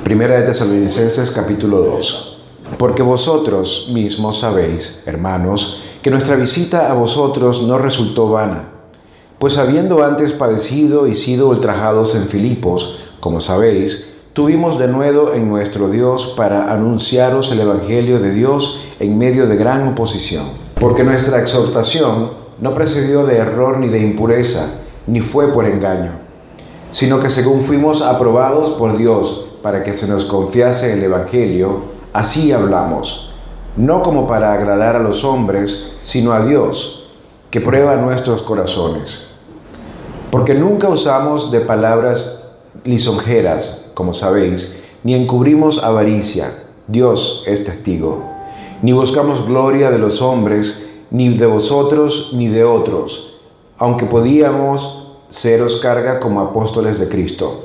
Primera de Tesalonicenses capítulo 2. Porque vosotros mismos sabéis, hermanos, que nuestra visita a vosotros no resultó vana, pues habiendo antes padecido y sido ultrajados en Filipos, como sabéis, tuvimos denuedo en nuestro Dios para anunciaros el Evangelio de Dios en medio de gran oposición. Porque nuestra exhortación no procedió de error ni de impureza, ni fue por engaño, sino que según fuimos aprobados por Dios para que se nos confiase el Evangelio, así hablamos, no como para agradar a los hombres, sino a Dios, que prueba nuestros corazones. Porque nunca usamos de palabras lisonjeras, como sabéis, ni encubrimos avaricia, Dios es testigo, ni buscamos gloria de los hombres, ni de vosotros, ni de otros, aunque podíamos seros carga como apóstoles de Cristo.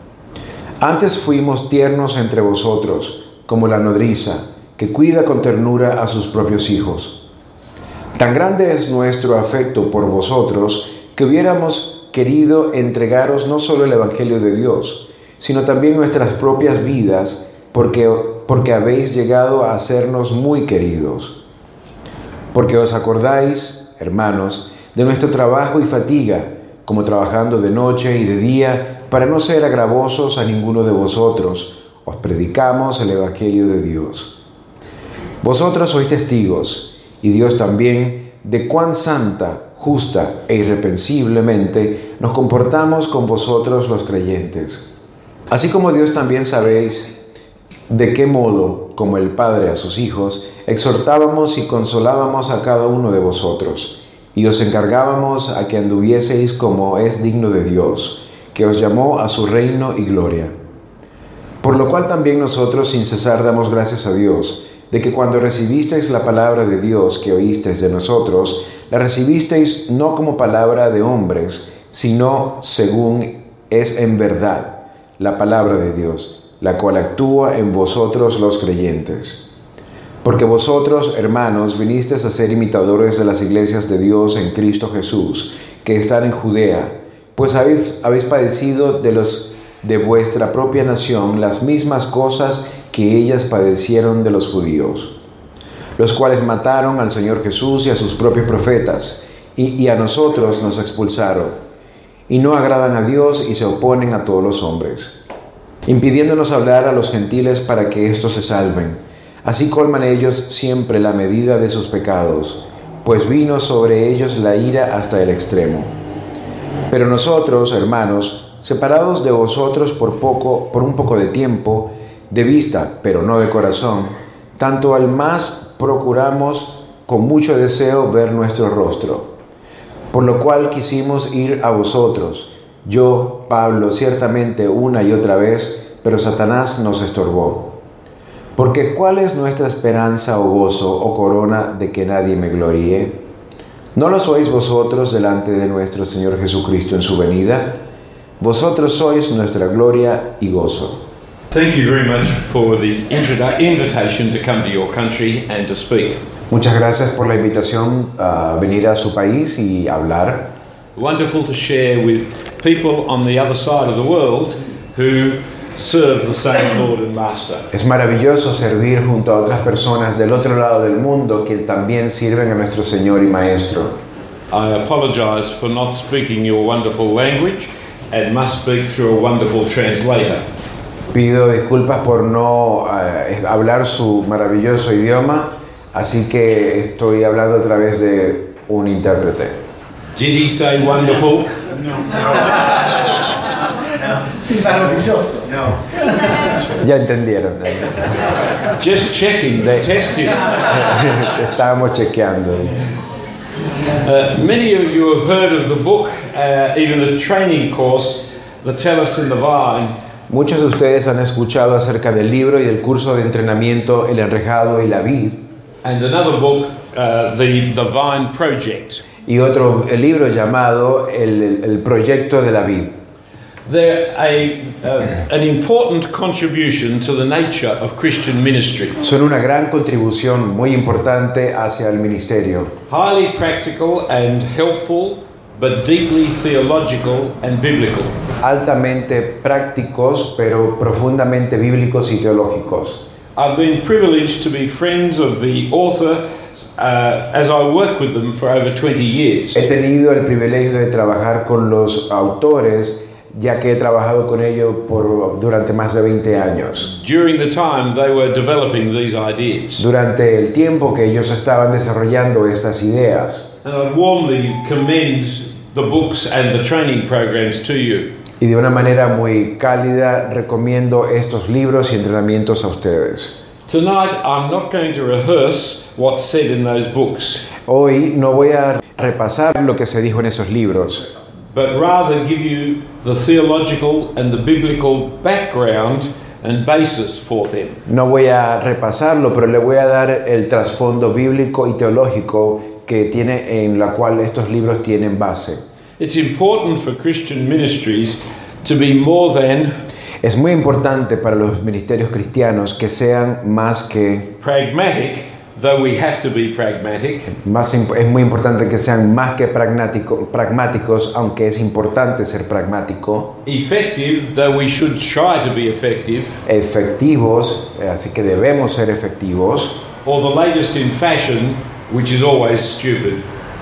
Antes fuimos tiernos entre vosotros, como la nodriza, que cuida con ternura a sus propios hijos. Tan grande es nuestro afecto por vosotros, que hubiéramos querido entregaros no solo el Evangelio de Dios, sino también nuestras propias vidas, porque habéis llegado a hacernos muy queridos. Porque os acordáis, hermanos, de nuestro trabajo y fatiga, como trabajando de noche y de día, para no ser agravosos a ninguno de vosotros, os predicamos el Evangelio de Dios. Vosotros sois testigos, y Dios también, de cuán santa, justa e irrepensiblemente nos comportamos con vosotros los creyentes. Así como Dios también sabéis de qué modo, como el Padre a sus hijos, exhortábamos y consolábamos a cada uno de vosotros, y os encargábamos a que anduvieseis como es digno de Dios, que os llamó a su reino y gloria. Por lo cual también nosotros sin cesar damos gracias a Dios, de que cuando recibisteis la palabra de Dios que oísteis de nosotros, la recibisteis no como palabra de hombres, sino según es en verdad la palabra de Dios, la cual actúa en vosotros los creyentes. Porque vosotros, hermanos, vinisteis a ser imitadores de las iglesias de Dios en Cristo Jesús, que están en Judea, pues habéis padecido de los de vuestra propia nación las mismas cosas que ellas padecieron de los judíos, los cuales mataron al Señor Jesús y a sus propios profetas, y a nosotros nos expulsaron, y no agradan a Dios y se oponen a todos los hombres, impidiéndonos hablar a los gentiles para que éstos se salven. Así colman ellos siempre la medida de sus pecados, pues vino sobre ellos la ira hasta el extremo. Pero nosotros, hermanos, separados de vosotros por un poco de tiempo, de vista, pero no de corazón, tanto al más procuramos con mucho deseo ver nuestro rostro. Por lo cual quisimos ir a vosotros, yo, Pablo, ciertamente una y otra vez, pero Satanás nos estorbó. Porque ¿cuál es nuestra esperanza o gozo o corona de que nadie me gloríe? ¿No lo sois vosotros delante de nuestro Señor Jesucristo en su venida? Vosotros sois nuestra gloria y gozo. Thank you very much for the invitation to come to your country and to speak. Muchas gracias por la invitación a venir a su país y hablar. Wonderful to share with people on the other side of the world who serve the same Lord and Master. Es maravilloso servir junto a otras personas del otro lado del mundo que también sirven a nuestro Señor y Maestro. I apologize for not speaking your wonderful language and must speak through a wonderful translator. Pido disculpas por no hablar su maravilloso idioma, así que estoy hablando a través de un intérprete. Did he say wonderful? Sí, maravilloso. Ya entendieron. Just checking, testing. Estábamos chequeando. Many of you have heard of the book, even the training course, The Tellus in the Vine. Muchos de ustedes han escuchado acerca del libro y del curso de entrenamiento El Enrejado y la Vid. And another book, the Vine Project. Y otro libro llamado el Proyecto de la Vid. They're an important contribution to the nature of Christian ministry. Son una gran contribución muy importante hacia el ministerio. Highly practical and helpful, but deeply theological and biblical. altamente prácticos, pero profundamente bíblicos y teológicos. I've been privileged to be friends of the author as I work with them for over 20 years. He tenido el privilegio de trabajar con los autores, ya que he trabajado con ellos durante más de 20 años. During the time they were developing these ideas. Durante el tiempo que ellos estaban desarrollando estas ideas. And I warmly commend the books and the training programs to you. Y de una manera muy cálida recomiendo estos libros y entrenamientos a ustedes. Tonight I'm not going to rehearse what's said in those books, Hoy no voy a repasar lo que se dijo en esos libros, but rather give you the theological and the biblical background and basis for them. no voy a repasarlo, pero le voy a dar el trasfondo bíblico y teológico que tiene, en la cual estos libros tienen base. It's important for Christian ministries to be more than Es muy importante para los ministerios cristianos que sean más que pragmatic, though we have to be pragmatic, es muy importante que sean más que pragmáticos, aunque es importante ser pragmático, effective, though we should try to be effective, efectivos, así que debemos ser efectivos, or the latest in fashion, which is always stupid.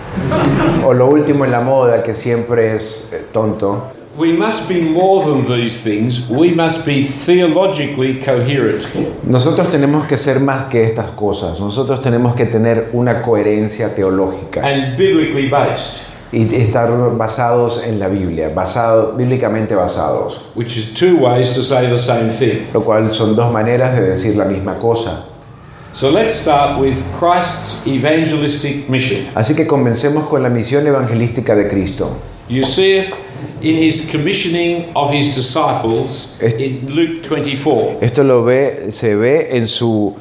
o lo último en la moda, que siempre es tonto. We must be more than these things. We must be theologically coherent. Nosotros tenemos que ser más que estas cosas. Nosotros tenemos que tener una coherencia teológica And biblically based, y estar basados en la Biblia, bíblicamente basados, which is two ways to say the same thing. lo cual son dos maneras de decir la misma cosa. So let's start with Christ's evangelistic mission. Así que comencemos con la misión evangelística de Cristo. You see it in his commissioning of his disciples in Luke 24. Esto se ve en su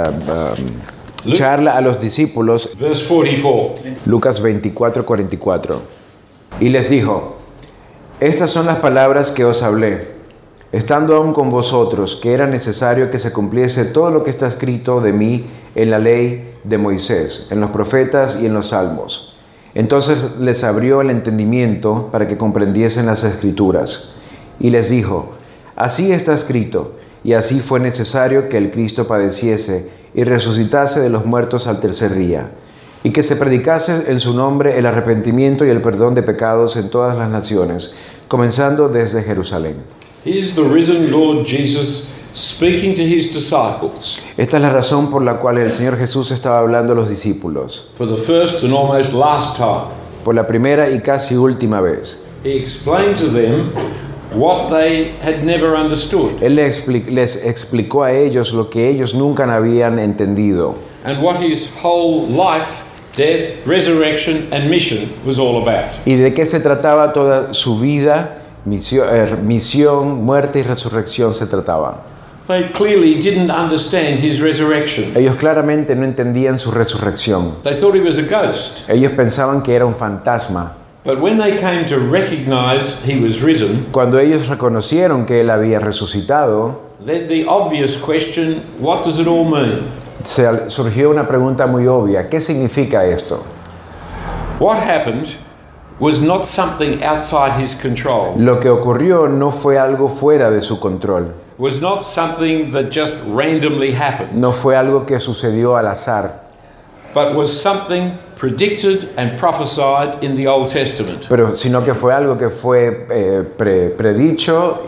charla a los discípulos, Verse 44. Lucas 24:44. Y les dijo: estas son las palabras que os hablé, estando aún con vosotros, que era necesario que se cumpliese todo lo que está escrito de mí en la ley de Moisés, en los profetas y en los salmos. Entonces les abrió el entendimiento para que comprendiesen las Escrituras. Y les dijo: así está escrito, y así fue necesario que el Cristo padeciese y resucitase de los muertos al tercer día, y que se predicase en su nombre el arrepentimiento y el perdón de pecados en todas las naciones, comenzando desde Jerusalén. Here's the risen Lord Jesus speaking to his disciples Esta es la razón por la cual el Señor Jesús estaba hablando a los discípulos. for the first and almost last time. Por la primera y casi última vez. He explained to them what they had never understood Él les explicó a ellos lo que ellos nunca habían entendido and what his whole life, death, resurrection and mission was all about. y de qué se trataba toda su vida, misión, muerte y resurrección se trataba. They clearly didn't understand his resurrection. Ellos claramente no entendían su resurrección. They thought he was a ghost. Ellos pensaban que era un fantasma. But when they came to recognize he was risen, Cuando ellos reconocieron que Él había resucitado, then the obvious question, what does it all mean? surgió una pregunta muy obvia. ¿Qué significa esto? What happened was not something outside his control. Lo que ocurrió no fue algo fuera de su control. Was not something that just randomly happened, No fue algo que sucedió al azar, but was something predicted and prophesied in the Old Testament. sino que fue algo que fue predicho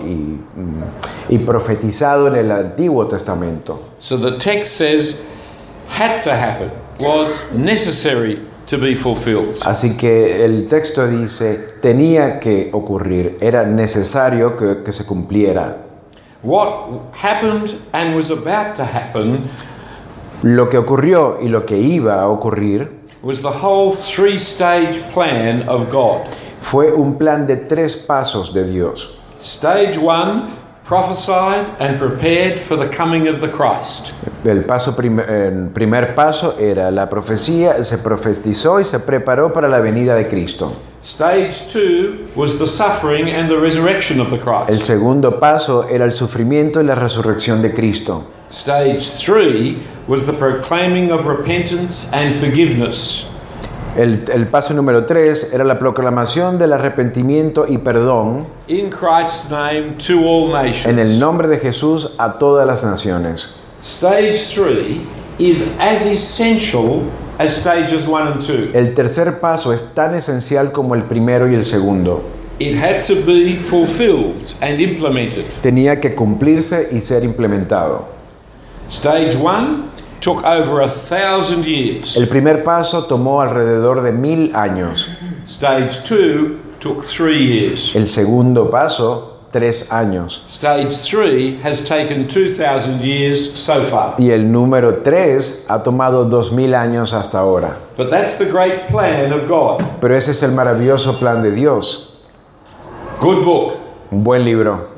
y profetizado en el Antiguo Testamento. So the text says, had to happen, was necessary to be fulfilled. Así que el texto dice, tenía que ocurrir, era necesario que se cumpliera. What happened and was about to happen Lo que ocurrió y lo que iba a ocurrir was the whole three-stage plan of God. fue un plan de 3 pasos de Dios. Stage 1, prophesied and prepared for the coming of the Christ. El primer paso era la profecía, se profetizó y se preparó para la venida de Cristo. Stage 2 was the suffering and the resurrection of the El Christ. segundo paso era el sufrimiento y la resurrección de Cristo. Stage 3 was the proclaiming of repentance and forgiveness. El paso número 3 era la proclamación del arrepentimiento y perdón in Christ's name to all nations. en el nombre de Jesús a todas las naciones. Stage 3 is as essential as stages 1 and 2. El tercer paso es tan esencial como el primero y el segundo. It had to be fulfilled and implemented. Tenía que cumplirse y ser implementado. Stage 1 took over 1,000 years. El primer paso tomó alrededor de 1000 años. Stage 2 took 3 years. El segundo paso, 3 años. Stage 3 has taken 2,000 years so far. Y el número 3 ha tomado 2000 años hasta ahora. But that's the great plan of God. Pero ese es el maravilloso plan de Dios. Good book. Un buen libro.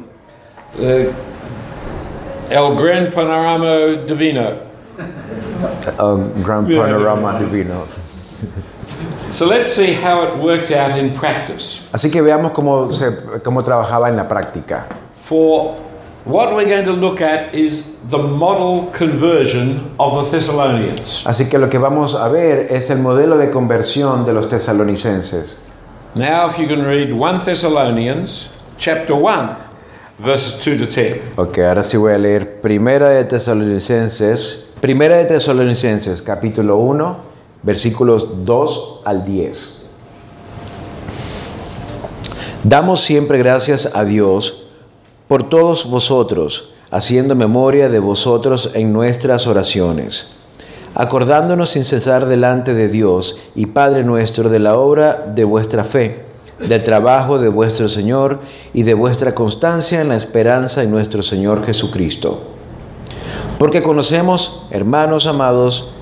El Gran Panorama Divino. Gran Panorama Divino. So let's see how it worked out in practice. Así que veamos cómo trabajaba en la práctica. For what we're going to look at is the model conversion of the Thessalonians. Así que lo que vamos a ver es el modelo de conversión de los tesalonicenses. Now if you can read 1 Thessalonians chapter 1 verses 2 to 10. Ok, ahora sí voy a leer Primera de Tesalonicenses capítulo 1, versículos 2 al 10. Damos siempre gracias a Dios por todos vosotros, haciendo memoria de vosotros en nuestras oraciones, acordándonos sin cesar delante de Dios y Padre nuestro de la obra de vuestra fe, del trabajo de vuestro Señor y de vuestra constancia en la esperanza en nuestro Señor Jesucristo. Porque conocemos, hermanos amados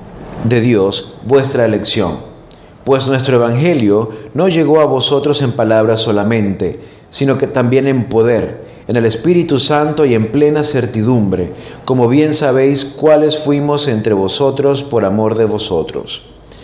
de Dios, vuestra elección, pues nuestro evangelio no llegó a vosotros en palabras solamente, sino que también en poder, en el Espíritu Santo y en plena certidumbre, como bien sabéis cuáles fuimos entre vosotros por amor de vosotros.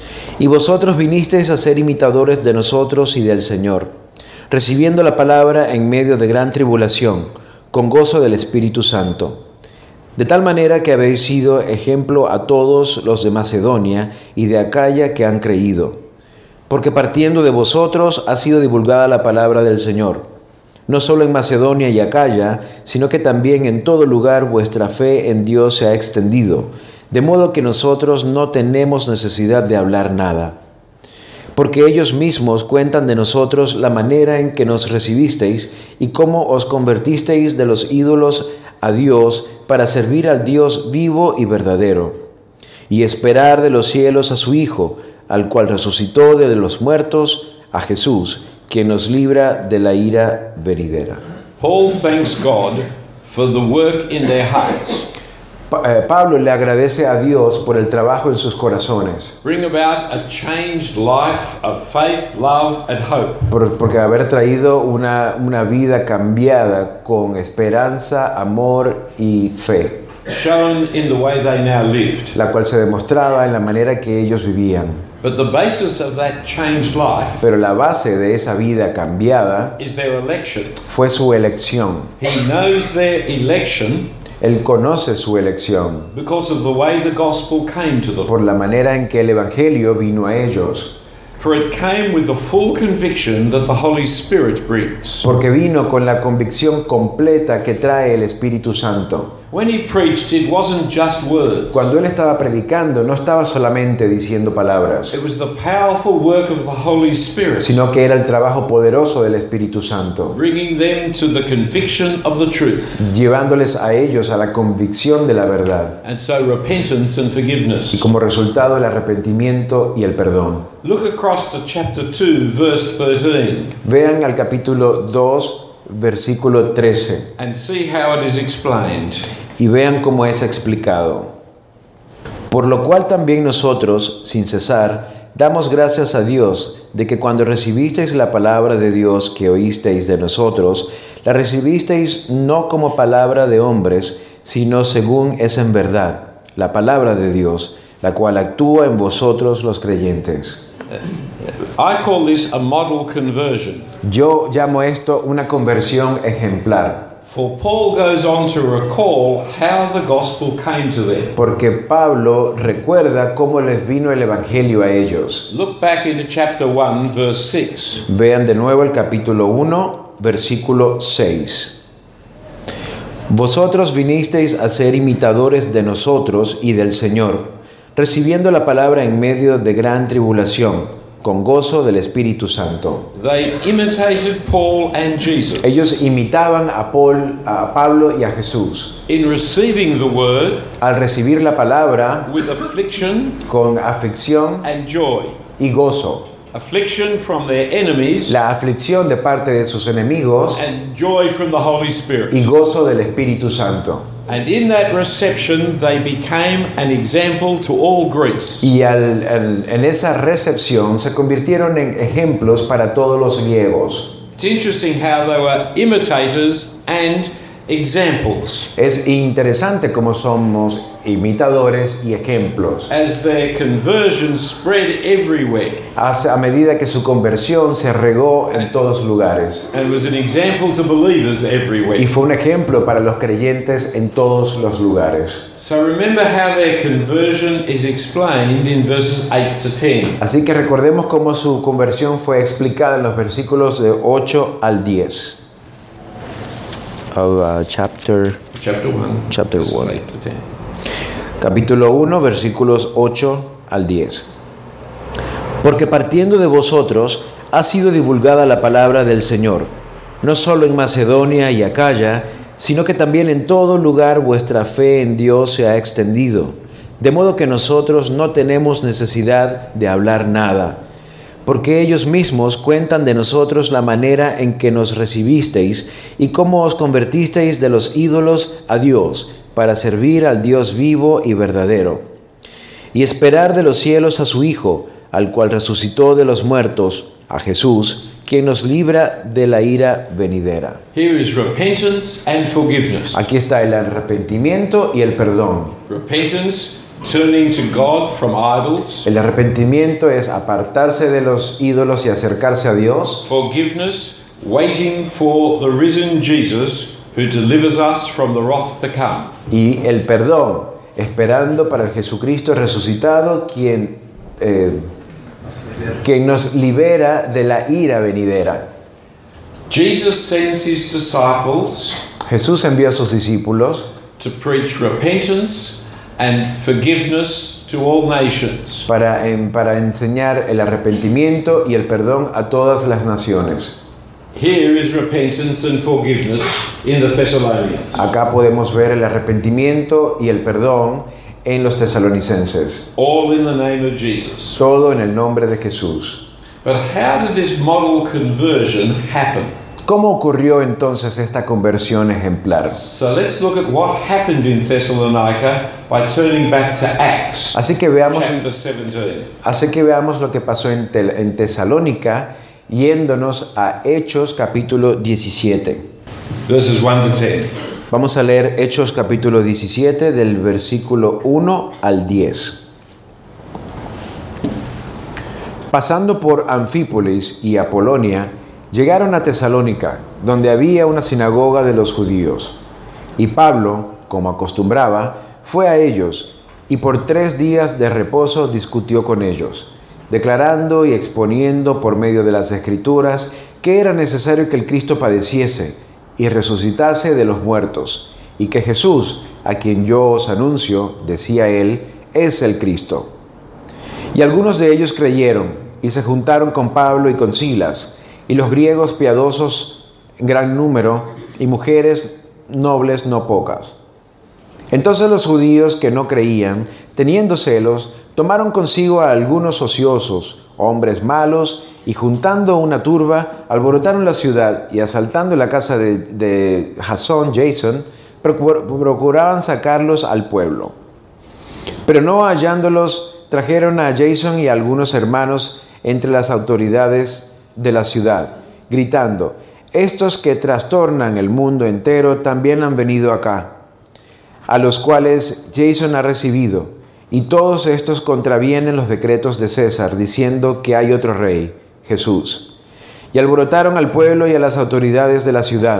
Y vosotros vinisteis a ser imitadores de nosotros y del Señor, recibiendo la palabra en medio de gran tribulación, con gozo del Espíritu Santo. De tal manera que habéis sido ejemplo a todos los de Macedonia y de Acaya que han creído. Porque partiendo de vosotros ha sido divulgada la palabra del Señor, no solo en Macedonia y Acaya, sino que también en todo lugar vuestra fe en Dios se ha extendido, de modo que nosotros no tenemos necesidad de hablar nada. Porque ellos mismos cuentan de nosotros la manera en que nos recibisteis y cómo os convertisteis de los ídolos a Dios para servir al Dios vivo y verdadero, y esperar de los cielos a su Hijo, al cual resucitó de los muertos, a Jesús, quien nos libra de la ira venidera. Paul thanks God for the work in their hearts. Pablo le agradece a Dios por el trabajo en sus corazones. Bring about a changed life of faith, love and hope. Porque haber traído una vida cambiada con esperanza, amor y fe. Shown in the way they now lived. La cual se demostraba en la manera que ellos vivían. But the basis of that changed life Pero la base de esa vida cambiada is their election. fue su elección. He knows their election Él conoce su elección because of the way the gospel came to them. por la manera en que el evangelio vino a ellos. For it came with the full conviction that the Holy Spirit brings. Porque vino con la convicción completa que trae el Espíritu Santo. When he preached, it wasn't just words. Cuando él estaba predicando, no estaba solamente diciendo palabras, It was the powerful work of the Holy Spirit, sino que era el trabajo poderoso del Espíritu Santo, bringing them to the conviction of the truth, llevándoles a ellos a la convicción de la verdad, and so repentance and y forgiveness. como resultado el arrepentimiento y el perdón. Look across to chapter 2, verse 13, Vean al capítulo 2, versículo 13, and see how it is explained. y vean cómo es explicado. Por lo cual también nosotros, sin cesar, damos gracias a Dios de que cuando recibisteis la palabra de Dios que oísteis de nosotros, la recibisteis no como palabra de hombres, sino según es en verdad, la palabra de Dios, la cual actúa en vosotros los creyentes. I call this a model conversion. Yo llamo esto una conversión ejemplar. For Paul goes on to recall how the gospel came to them. Porque Pablo recuerda cómo les vino el evangelio a ellos. Look back into chapter 1, verse 6. Vean de nuevo el capítulo 1, versículo 6. Vosotros vinisteis a ser imitadores de nosotros y del Señor, recibiendo la palabra en medio de gran tribulación, con gozo del Espíritu Santo. They imitated Paul and Jesus Ellos imitaban a Pablo y a Jesús. in receiving the word Al recibir la palabra with affliction con aflicción and joy. y gozo. Affliction from their enemies La aflicción de parte de sus enemigos and joy from the Holy Spirit. y gozo del Espíritu Santo. And in that reception, they became an example to all Greece. Y en esa recepción se convirtieron en ejemplos para todos los griegos. It's interesting how they were imitators and examples Es interesante cómo somos imitadores y ejemplos. as their conversion spread everywhere A medida que su conversión se regó en todos lugares. and was an example to believers everywhere. Y fue un ejemplo para los creyentes en todos los lugares. So remember how their conversion is explained in verses 8 to 10. Así que recordemos cómo su conversión fue explicada en los versículos de 8 al 10. Chapter Chapter 1. Chapter verses 1. 8 to 10. Capítulo 1, versículos 8 al 10. Porque partiendo de vosotros ha sido divulgada la palabra del Señor, no solo en Macedonia y Acaya, sino que también en todo lugar vuestra fe en Dios se ha extendido, de modo que nosotros no tenemos necesidad de hablar nada, porque ellos mismos cuentan de nosotros la manera en que nos recibisteis y cómo os convertisteis de los ídolos a Dios, para servir al Dios vivo y verdadero, y esperar de los cielos a su Hijo, al cual resucitó de los muertos, a Jesús, quien nos libra de la ira venidera. Here is repentance and forgiveness. Aquí está el arrepentimiento y el perdón. Repentance, turning to God from idols. El arrepentimiento es apartarse de los ídolos y acercarse a Dios. Forgiveness, waiting for the risen Jesus who delivers us from the wrath to come. Y el perdón, esperando para el Jesucristo resucitado, quien nos libera de la ira venidera. Jesus sends his disciples Jesús envía a sus discípulos to preach repentance and forgiveness to all nations. para enseñar el arrepentimiento y el perdón a todas las naciones. Here is repentance and forgiveness in the Thessalonians. Acá podemos ver el arrepentimiento y el perdón en los tesalonicenses. All in the name of Jesus. Todo en el nombre de Jesús. But how did this model conversion happen? ¿Cómo ocurrió entonces esta conversión ejemplar? So let's look at what happened in Thessalonica by turning back to Acts Así que veamos chapter 17. lo que pasó en Tesalónica, yéndonos a Hechos capítulo 17. Verses 1 to 10. Vamos a leer Hechos capítulo 17 del versículo 1 al 10. Pasando por Anfípolis y Apolonia, llegaron a Tesalónica, donde había una sinagoga de los judíos. Y Pablo, como acostumbraba, fue a ellos, y por 3 días de reposo discutió con ellos, declarando y exponiendo por medio de las Escrituras que era necesario que el Cristo padeciese y resucitase de los muertos, y que Jesús, a quien yo os anuncio, decía él, es el Cristo. Y algunos de ellos creyeron, y se juntaron con Pablo y con Silas, y los griegos piadosos en gran número, y mujeres nobles no pocas. Entonces los judíos que no creían, teniendo celos, tomaron consigo a algunos ociosos, hombres malos, y juntando una turba, alborotaron la ciudad, y asaltando la casa de Jasón, procuraban sacarlos al pueblo. Pero no hallándolos, trajeron a Jason y a algunos hermanos entre las autoridades de la ciudad, gritando, estos que trastornan el mundo entero también han venido acá, a los cuales Jason ha recibido, y todos estos contravienen los decretos de César, diciendo que hay otro rey, Jesús. Y alborotaron al pueblo y a las autoridades de la ciudad,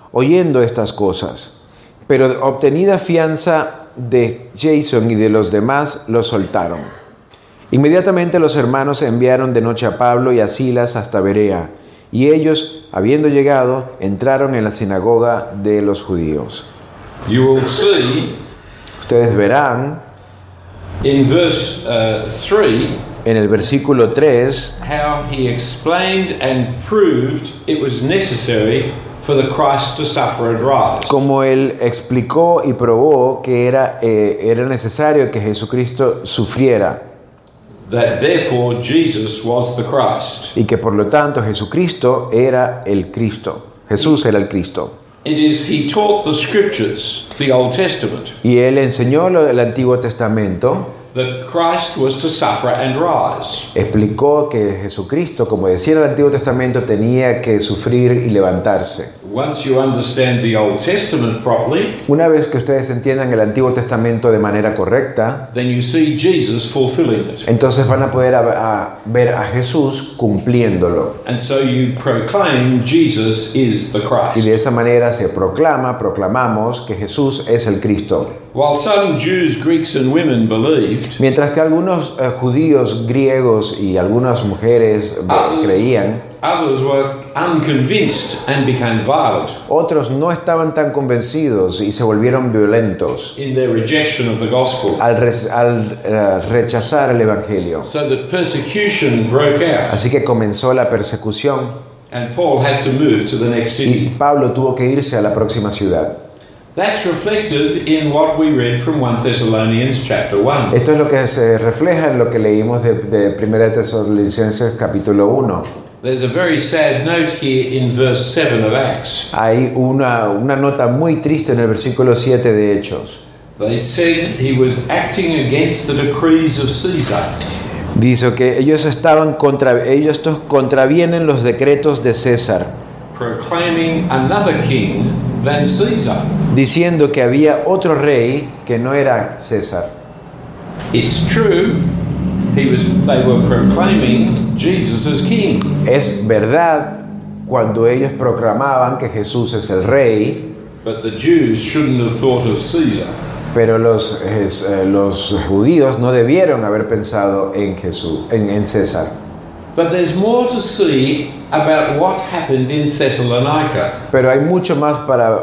oyendo estas cosas. Pero obtenida fianza de Jason y de los demás, los soltaron. Inmediatamente los hermanos enviaron de noche a Pablo y a Silas hasta Berea, y ellos, habiendo llegado, entraron en la sinagoga de los judíos. You will see Ustedes verán in verse 3 en el versículo 3 how he explained and proved it was necessary for the Christ to suffer and rise. como él explicó y probó que era necesario que Jesucristo sufriera That therefore Jesus was the Christ. y que por lo tanto Jesucristo era el Cristo. Jesús era el Cristo. It is he taught the scriptures, the Old Testament, Y él enseñó el Antiguo Testamento, that Christ was to suffer and rise. explicó que Jesucristo, como decía el Antiguo Testamento, tenía que sufrir y levantarse. Once you understand the Old Testament properly, Una vez que ustedes entiendan el Antiguo Testamento de manera correcta, then you see Jesus fulfilling it. entonces van a poder ver a Jesús cumpliéndolo. And so you proclaim Jesus is the Y Christ. de esa manera se proclamamos que Jesús es el Cristo. While some Jews, Greeks and women believed, Mientras que algunos judíos, griegos y algunas mujeres creían, others were unconvinced and became violent otros no estaban tan convencidos y se volvieron violentos in their rejection of the gospel. al rechazar el Evangelio. So that persecution broke out, Así que comenzó la persecución and Paul had to move to the next y city. Pablo tuvo que irse a la próxima ciudad. That's reflected in what we read from 1 Thessalonians chapter 1. Esto es lo que se refleja en lo que leímos de 1 Tesalonicenses capítulo 1. There's a very sad note here in verse 7 of Acts. Hay una nota muy triste en el versículo 7 de Hechos. They said he was acting against the decrees of Caesar. Dice que ellos contravienen los decretos de César, Proclaiming another king than Caesar. diciendo que había otro rey que no era César. It's true, they were proclaiming Jesus as king. Es verdad cuando ellos proclamaban que Jesús es el rey, But the Jews shouldn't have thought of Caesar. pero los judíos no debieron haber pensado en César. But there's more to see about what happened in Thessalonica. Pero hay mucho más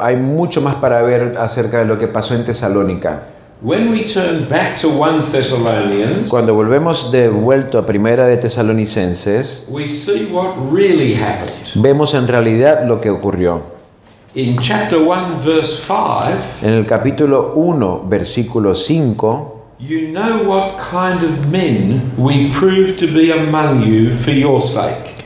para ver acerca de lo que pasó en Tesalónica. When we turn back to 1 Thessalonians, Cuando volvemos de vuelto a Primera de Tesalonicenses, we see what really happened. vemos en realidad lo que ocurrió. In chapter 1 verse 5, En el capítulo 1, versículo 5, you know what kind of men we proved to be among you for your sake.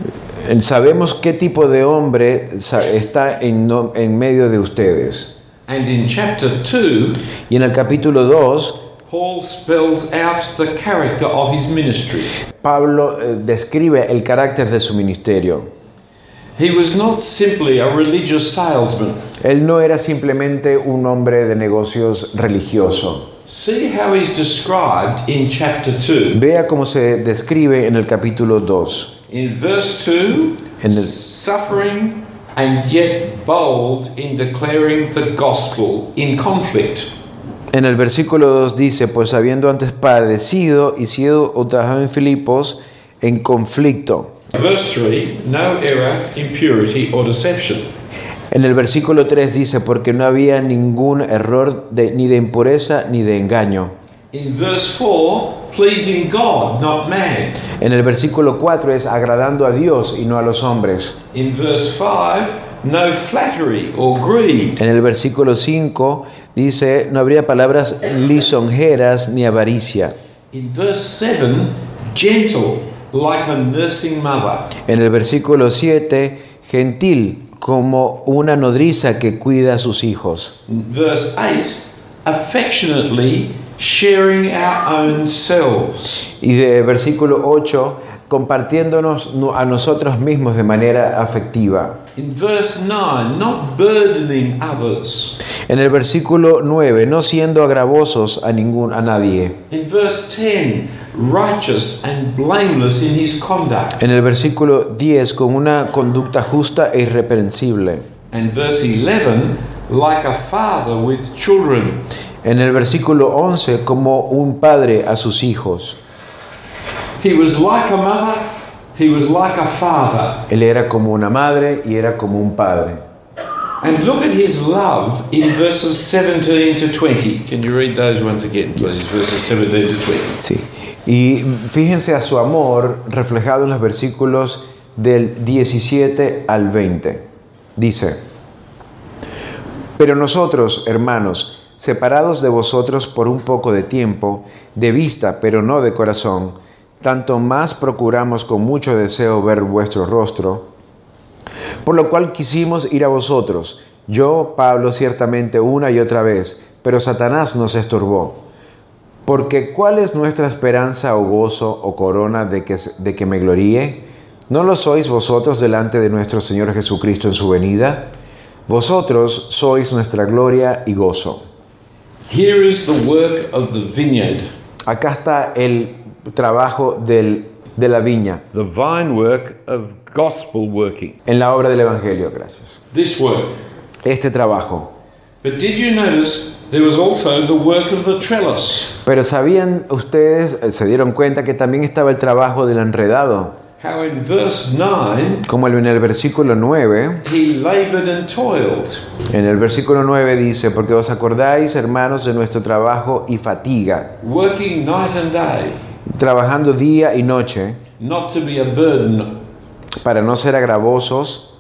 sabemos qué tipo de hombre está en medio de ustedes. And in chapter 2, Y en el capítulo 2, Paul spells out the character of his ministry. Pablo describe el carácter de su ministerio. He was not simply a religious salesman. Él no era simplemente un hombre de negocios religioso. See how he's described in chapter 2. Vea cómo se describe en el capítulo 2. In verse 2, En el- suffering and yet bold in declaring the gospel in conflict. En el versículo 2 dice, pues habiendo antes padecido y sido ultrajado en Filipos en conflicto. Verse 3, no error, impurity or deception. En el versículo 3 dice, porque no había ningún error ni de impureza ni de engaño. In verse 4, pleasing God, not man. En el versículo 4 es agradando a Dios y no a los hombres. In verse 5, no flattery or greed. En el versículo 5 dice, no habría palabras lisonjeras ni avaricia. In verse 7, gentle, like a nursing mother. En el versículo 7, gentil, como una nodriza que cuida a sus hijos. In verse 8, affectionately sharing our own selves. Y de versículo 8, compartiéndonos a nosotros mismos de manera afectiva. In verse 9, not burdening others. En el versículo 9, no siendo agravosos a nadie. In verse 10, righteous and blameless in his conduct. En el versículo 10, con una conducta justa e irreprensible. And verse 11, like a father with children. En el versículo 11, como un padre a sus hijos. He was like a mother, he was like a father. Él era como una madre y era como un padre. And look at his love in verses 17 to 20. Can you read those ones again, please? Verses 17 to 20. Sí. Y fíjense a su amor reflejado en los versículos del 17 al 20. Dice: Pero nosotros, hermanos, separados de vosotros por un poco de tiempo, de vista, pero no de corazón, tanto más procuramos con mucho deseo ver vuestro rostro, por lo cual quisimos ir a vosotros, yo, Pablo, ciertamente una y otra vez, pero Satanás nos estorbó. Porque ¿cuál es nuestra esperanza o gozo o corona de que me gloríe? ¿No lo sois vosotros delante de nuestro Señor Jesucristo en su venida? Vosotros sois nuestra gloria y gozo. Here is the work of the vineyard. Acá está el trabajo de la viña. The vine work of gospel working. En la obra del Evangelio, gracias. This work. Este trabajo. But did you notice there was also the work of the trellis? Pero ¿sabían ustedes, se dieron cuenta que también estaba el trabajo del enredado? How in verse 9, Como en el versículo 9, he labored and toiled. en el versículo 9 dice: Porque os acordáis, hermanos, de nuestro trabajo y fatiga, Working night and day, trabajando día y noche, not to be a burden. para no ser agravosos.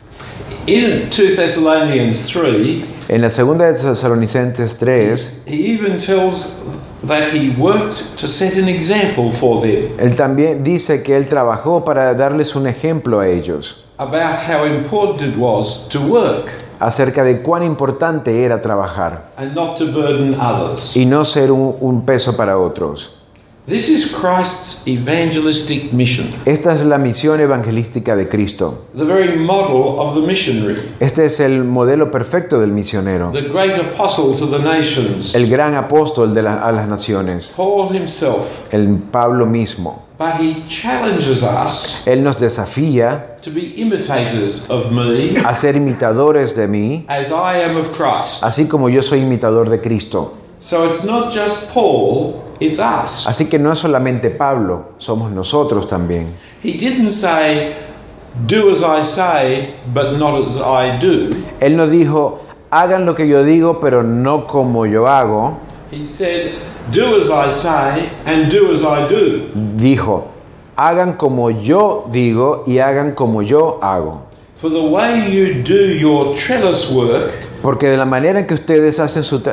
In 2 Thessalonians 3, En la segunda de Tesalonicenses 3, he even tells that he worked to set an example for them él también dice que él trabajó para darles un ejemplo a ellos about how important it was to work acerca de cuán importante era trabajar and not to burden others. y no ser un peso para otros. This is Christ's evangelistic mission, Esta es la misión evangelística de Cristo. the very model of the missionary, Este es el modelo perfecto del misionero, the great apostle to the nations, el gran apóstol a las naciones, Paul himself. el Pablo mismo. But he challenges us Él nos desafía to be imitators of me a ser imitadores de mí, as I am of Christ. así como yo soy imitador de Cristo. So it's not just Paul, it's us. Así que no es solamente Pablo, somos nosotros también. He didn't say, do as I say, but not as I do. Él no dijo, hagan lo que yo digo, pero no como yo hago. He said, do as I say and do as I do. Dijo, hagan como yo digo y hagan como yo hago. For the way you do your trellis work Porque de la manera en que ustedes hacen su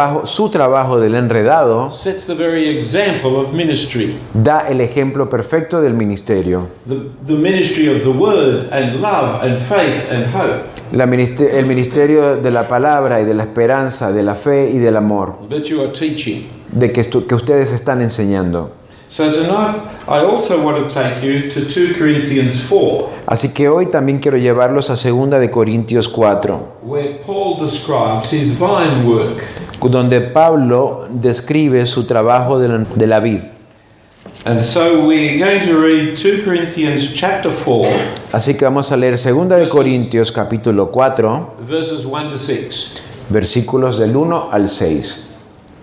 trabajo del enredado, sets the very example of ministry. da el ejemplo perfecto del ministerio. The ministry of the word and love and faith and hope El ministerio de la palabra y de la esperanza, de la fe y del amor, that you are teaching. de que ustedes están enseñando. So tonight I also want to take you to 2 Corinthians 4, Así que hoy también quiero llevarlos a 2 de Corintios 4, where Paul describes his vine work. donde Pablo describe su trabajo de la vid. And so we're going to read 2 Corinthians chapter 4, Así que vamos a leer 2 de Corintios capítulo 4, verses 1 to 6. versículos del 1 al 6.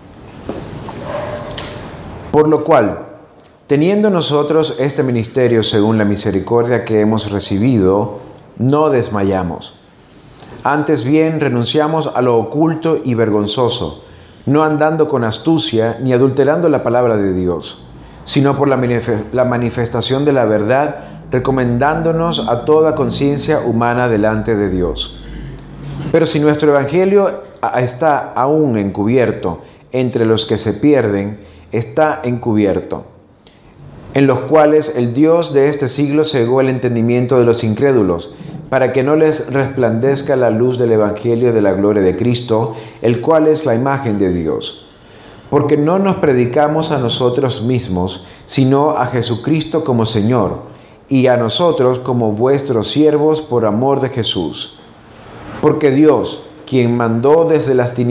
Por lo cual, teniendo nosotros este ministerio según la misericordia que hemos recibido, no desmayamos. Antes bien, renunciamos a lo oculto y vergonzoso, no andando con astucia ni adulterando la palabra de Dios, sino por la manifestación de la verdad, recomendándonos a toda conciencia humana delante de Dios. Pero si nuestro evangelio está aún encubierto entre los que se pierden, está encubierto, en los cuales el Dios de este siglo cegó el entendimiento de los incrédulos, para que no les resplandezca la luz del evangelio de la gloria de Cristo, el cual es la imagen de Dios. Porque no nos predicamos a nosotros mismos, sino a Jesucristo como Señor, y a nosotros como vuestros siervos por amor de Jesús. Porque Dios, quien mandó que desde las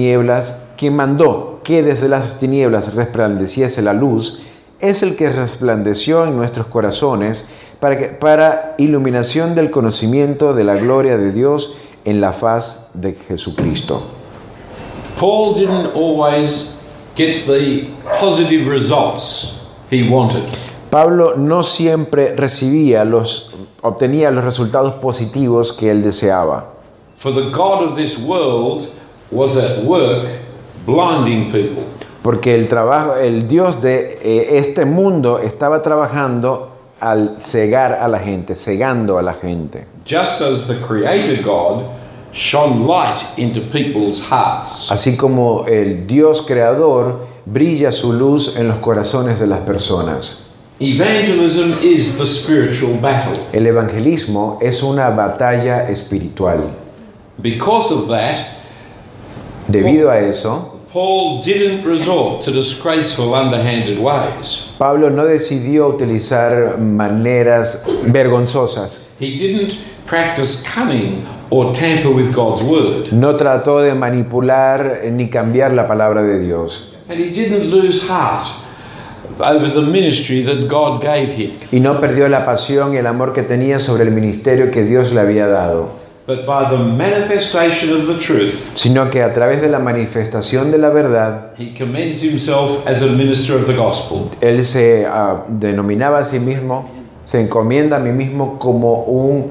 tinieblas resplandeciese la luz, es el que resplandeció en nuestros corazones para iluminación del conocimiento de la gloria de Dios en la faz de Jesucristo. Paul didn't always get the positive results he wanted. Pablo no siempre obtenía los resultados positivos que él deseaba. For the God of this world was at work blinding people. Porque el Dios de este mundo estaba trabajando al cegar a la gente, cegando a la gente. Just as the Creator God shone light into people's hearts. Así como el Dios creador brilla su luz en los corazones de las personas. Evangelism is the spiritual battle. El evangelismo es una batalla espiritual. Because of that, Debido a eso, Paul didn't resort to disgraceful, underhanded ways. Pablo no decidió utilizar maneras vergonzosas. He didn't practice cunning or tamper with God's word. No trató de manipular ni cambiar la palabra de Dios. And he didn't lose heart over the ministry that God gave him. Y no perdió la pasión y el amor que tenía sobre el ministerio que Dios le había dado. But by the manifestation of the truth, Sino que a través de la manifestación de la verdad, he commends himself as a minister of the gospel. él se denominaba a sí mismo, se encomienda a mí mismo como un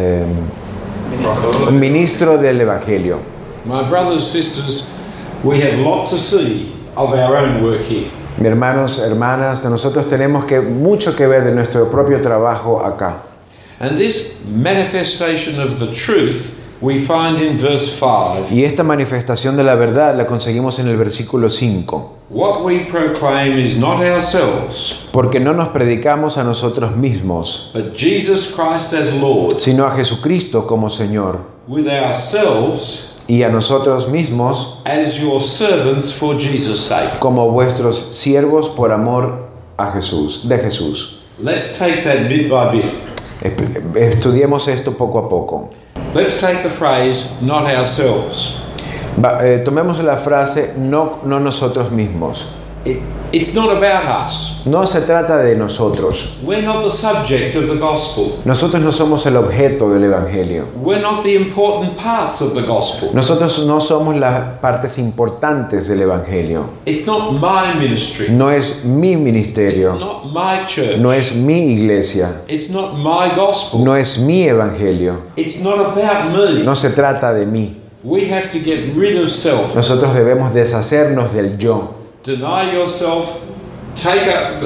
ministro del Evangelio. My brothers, sisters, we have a lot to see of our own work here. Mis hermanos, hermanas, nosotros tenemos mucho que ver de nuestro propio trabajo acá. And this manifestation of the truth we find in verse 5. Y esta manifestación de la verdad la conseguimos en el versículo 5. What we proclaim is not ourselves, Porque no nos predicamos a nosotros mismos, but Jesus Christ as Lord, sino a Jesucristo como Señor, with ourselves y a nosotros mismos as your servants for Jesus' sake. como vuestros siervos por amor a Jesús, de Jesús. Let's take that bit by bit. Estudiemos esto poco a poco. Let's take the phrase, not ourselves. Tomemos la frase no nosotros mismos. It's not about us. No se trata de nosotros. We're not the subject of the gospel. Nosotros no somos el objeto del Evangelio. We're not the important parts of the gospel. Nosotros no somos las partes importantes del Evangelio. It's not my ministry. No es mi ministerio. It's not my church. No es mi iglesia. It's not my gospel. No es mi Evangelio. It's not about me. No se trata de mí. We have to get rid of self. Nosotros debemos deshacernos del yo. Deny yourself, take up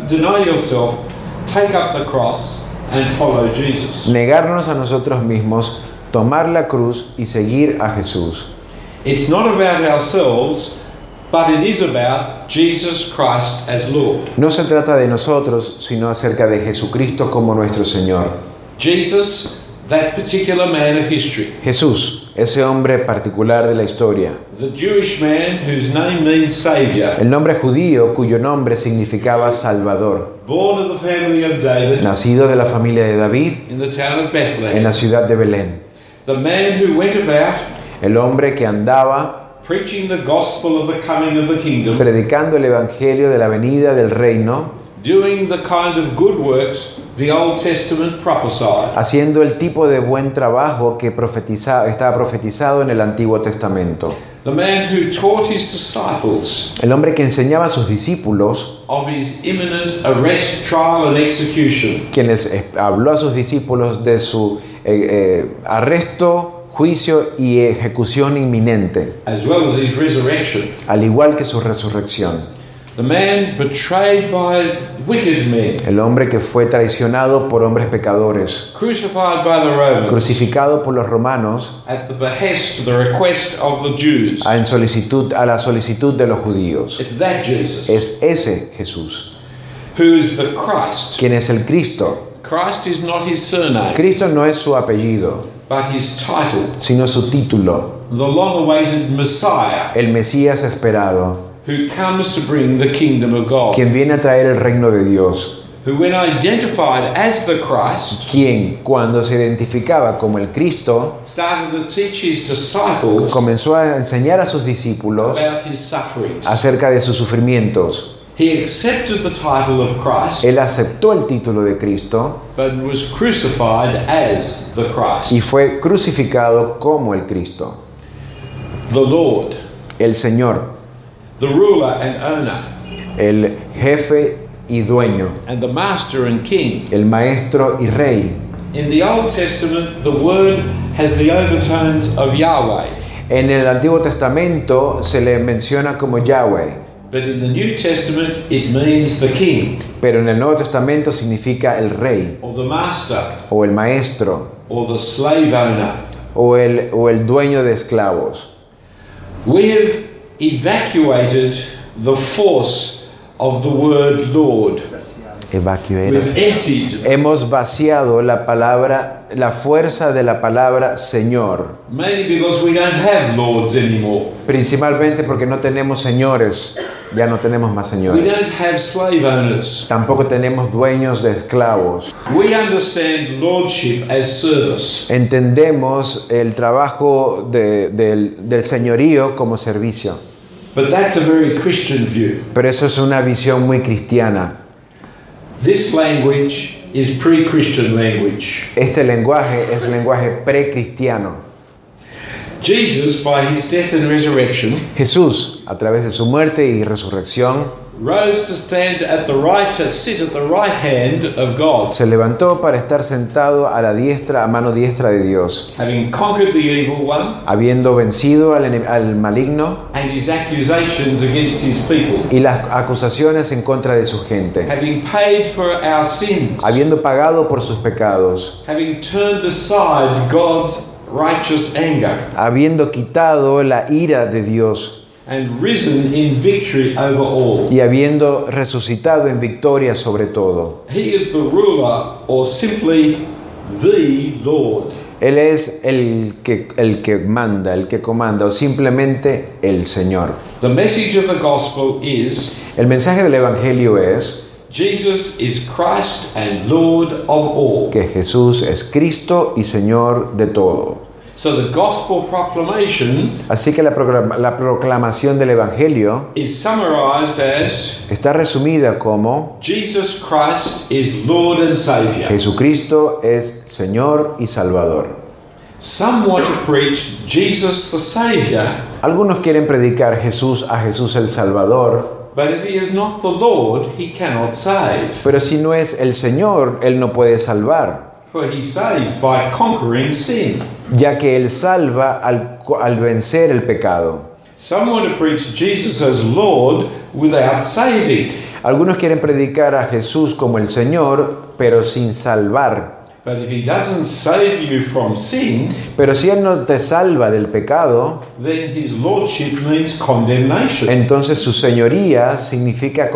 the cross and follow Jesus. Negarnos a nosotros mismos, tomar la cruz y seguir a Jesús. It's not about ourselves, but it is about Jesus Christ as Lord. No se trata de nosotros, sino acerca de Jesucristo como nuestro Señor. Jesus, that particular man of history. Jesús, ese hombre particular de la historia. The Jewish man whose name means Savior. El nombre judío cuyo nombre significaba Salvador. Born of the family of David. Nacido de la familia de David In the town of Bethlehem. en la ciudad de Belén. The man who went about El hombre que andaba preaching the gospel of the coming of the kingdom. predicando el evangelio de la venida del reino. Doing the kind of good works the Old Testament prophesied. Haciendo el tipo de buen trabajo que estaba profetizado en el Antiguo Testamento. The man who taught his disciples El hombre que enseñaba a sus discípulos, of his imminent arrest, trial and execution. quienes habló a sus discípulos de su arresto, juicio y ejecución inminente, As well as his resurrection. al igual que su resurrección. The man betrayed by wicked men, El hombre que fue traicionado por hombres pecadores, crucified by the Romans, crucificado por los romanos at the behest, the request of the Jews. a la solicitud de los judíos. It's that Jesus, Es ese Jesús, who is the Christ. quien es el Cristo. Christ is not his surname, Cristo no es su apellido, but his title, sino su título, the long-awaited Messiah, el Mesías esperado, who comes to bring the kingdom of God. quien viene a traer el reino de Dios, Who, when identified as the Christ, quien cuando se identificaba como el Cristo, started to teach his disciples comenzó a enseñar a sus discípulos about his sufferings. acerca de sus sufrimientos. He accepted the title of Christ, Él aceptó el título de Cristo but was crucified as the Christ, y fue crucificado como el Cristo, the Lord, el Señor, the ruler and owner, el jefe y dueño, and the master and king. el maestro y rey. In the Old Testament, the word has the overtones of Yahweh, En el Antiguo Testamento se le menciona como Yahweh, but in the New Testament, it means the king, pero en el Nuevo Testamento significa el rey, or the master, o el maestro, or the slave owner. o el dueño de esclavos. We have evacuated the force of the word Lord. We've emptied, Hemos vaciado la fuerza de la palabra Señor, mainly because we don't have lords anymore. principalmente porque no tenemos señores, ya no tenemos más We señores. don't have slave owners. Tampoco tenemos dueños de esclavos. We understand lordship as service. Entendemos el trabajo del señorío como servicio. But that's a very Christian view. Pero eso es una visión muy cristiana. This language is pre-Christian language. Este lenguaje es lenguaje precristiano. Jesus, by his death and resurrection, Jesús, a través de su muerte y resurrección, rose to stand at the right, to sit at the right hand of God, se levantó para estar sentado a mano diestra de Dios, having conquered the evil one habiendo vencido al maligno and his accusations against his people, y las acusaciones en contra de su gente, having paid for our sins, habiendo pagado por sus pecados, having turned aside God's righteous anger, habiendo quitado la ira de Dios and risen in victory over all. y habiendo resucitado en victoria sobre todo. He is the ruler, or simply the Lord. Él es el que manda, el que comanda, o simplemente el Señor. The message of the gospel is El mensaje del Evangelio es Jesus is Christ and Lord of all. que Jesús es Cristo y Señor de todo. So the gospel proclamation Así que la proclamación del Evangelio is summarized as está resumida como Jesus Christ is Lord and Savior. Jesucristo es Señor y Salvador. Some want to preach Jesus the Savior, Algunos quieren predicar a Jesús el Salvador, but if he is not the Lord, he cannot save. pero si no es el Señor, Él no puede salvar, For he saves by conquering sin. ya que Él salva al vencer el pecado. Some want to preach Jesus as Lord without saving. Algunos quieren predicar a Jesús como el Señor, pero sin salvar. But if he doesn't save you from sin, Pero si Él no te salva del pecado, then his lordship means condemnation. entonces su señoría significa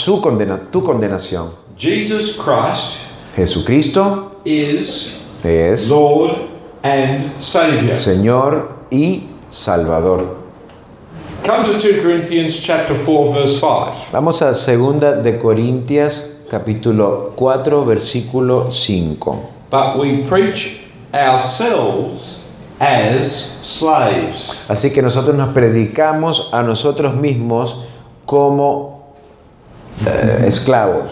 tu condenación. Jesus Christ Jesucristo is es Lord and Savior. Señor y Salvador. Come to 2 Corinthians chapter 4 verse 5. Vamos a 2 de Corintias capítulo 4 versículo 5. But we preach ourselves as slaves. Así que nosotros nos predicamos a nosotros mismos como esclavos.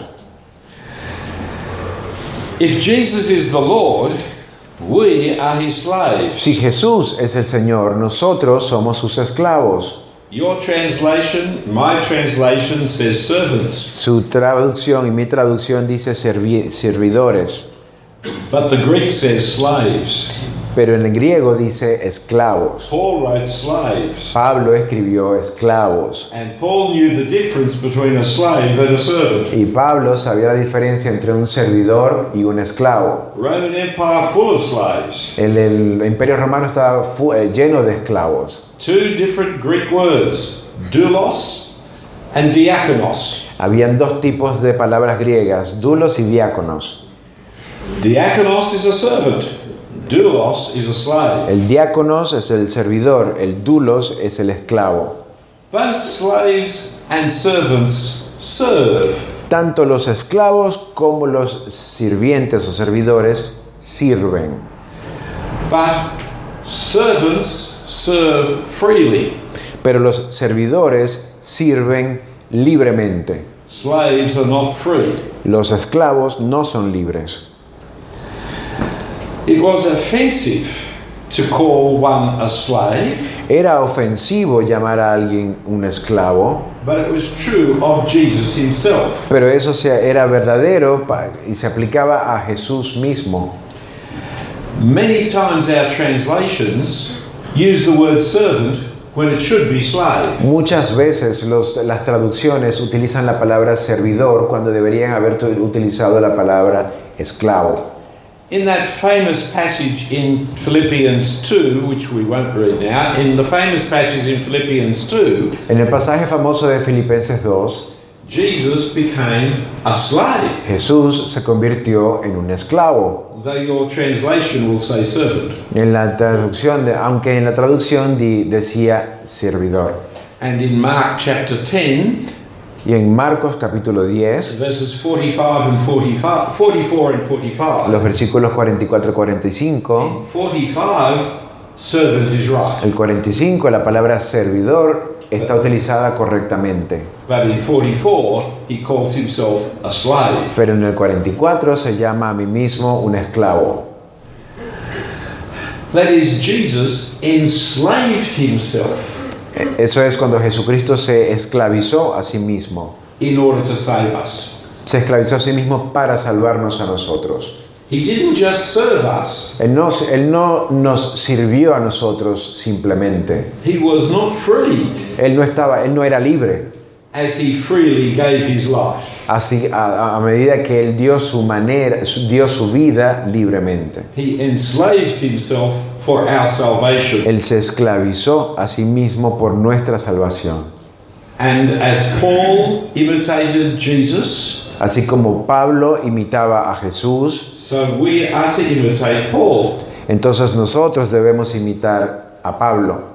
If Jesus is the Lord, we are his slaves. Si Jesús es el Señor, nosotros somos sus esclavos. Your translation, my translation says servants, Su traducción y mi traducción dice servidores, but the Greek says slaves. pero en el griego dice esclavos. Paul wrote slaves, Pablo escribió esclavos. and Paul knew the difference between a slave and a servant. Y Pablo sabía la diferencia entre un servidor y un esclavo. Roman Empire full of slaves. El Imperio Romano estaba lleno de esclavos. Two different Greek words, doulos and diakonos. Habían dos tipos de palabras griegas, doulos y diáconos. Diakonos is a servant. Doulos is a slave. El diáconos es el servidor, el doulos es el esclavo. Both slaves and servants serve. Tanto los esclavos como los sirvientes o servidores sirven. But servants serve freely. Pero los servidores sirven libremente. Slaves are not free. Los esclavos no son libres. It was offensive to call one a slave, Era ofensivo llamar a alguien un esclavo, but it was true of Jesus himself. pero eso era verdadero y se aplicaba a Jesús mismo. Many times our translations use the word servant when it should be slave. Muchas veces las traducciones utilizan la palabra servidor cuando deberían haber utilizado la palabra esclavo. In that famous passage in Philippians 2, which we won't read now, in the famous passage in Philippians 2, En el pasaje famoso de Filipenses 2, Jesus became a slave. Jesús se convirtió en un esclavo. Though your translation will say servant. En la traducción, aunque en la traducción decía servidor. And in Mark chapter 10, Y en Marcos capítulo 10, verses 44 and 45, los versículos 44 y 45, in 45, servant is right. el 45, la palabra servidor está utilizada correctamente. But in 44, he calls himself a slave. Pero en el 44 se llama a mí mismo un esclavo. That is, Jesus enslaved himself Eso es cuando Jesucristo se esclavizó a sí mismo. in order to save us. Se esclavizó a sí mismo para salvarnos a nosotros. He didn't just serve us. Él no nos sirvió a nosotros simplemente. He was not free Él no era libre. as he freely gave his life. Así, a medida que Él dio su vida libremente. He enslaved himself for our salvation. Él se esclavizó a sí mismo por nuestra salvación. And as Paul imitated Jesus, Así como Pablo imitaba a Jesús, so we are to imitate Paul. entonces nosotros debemos imitar a Pablo.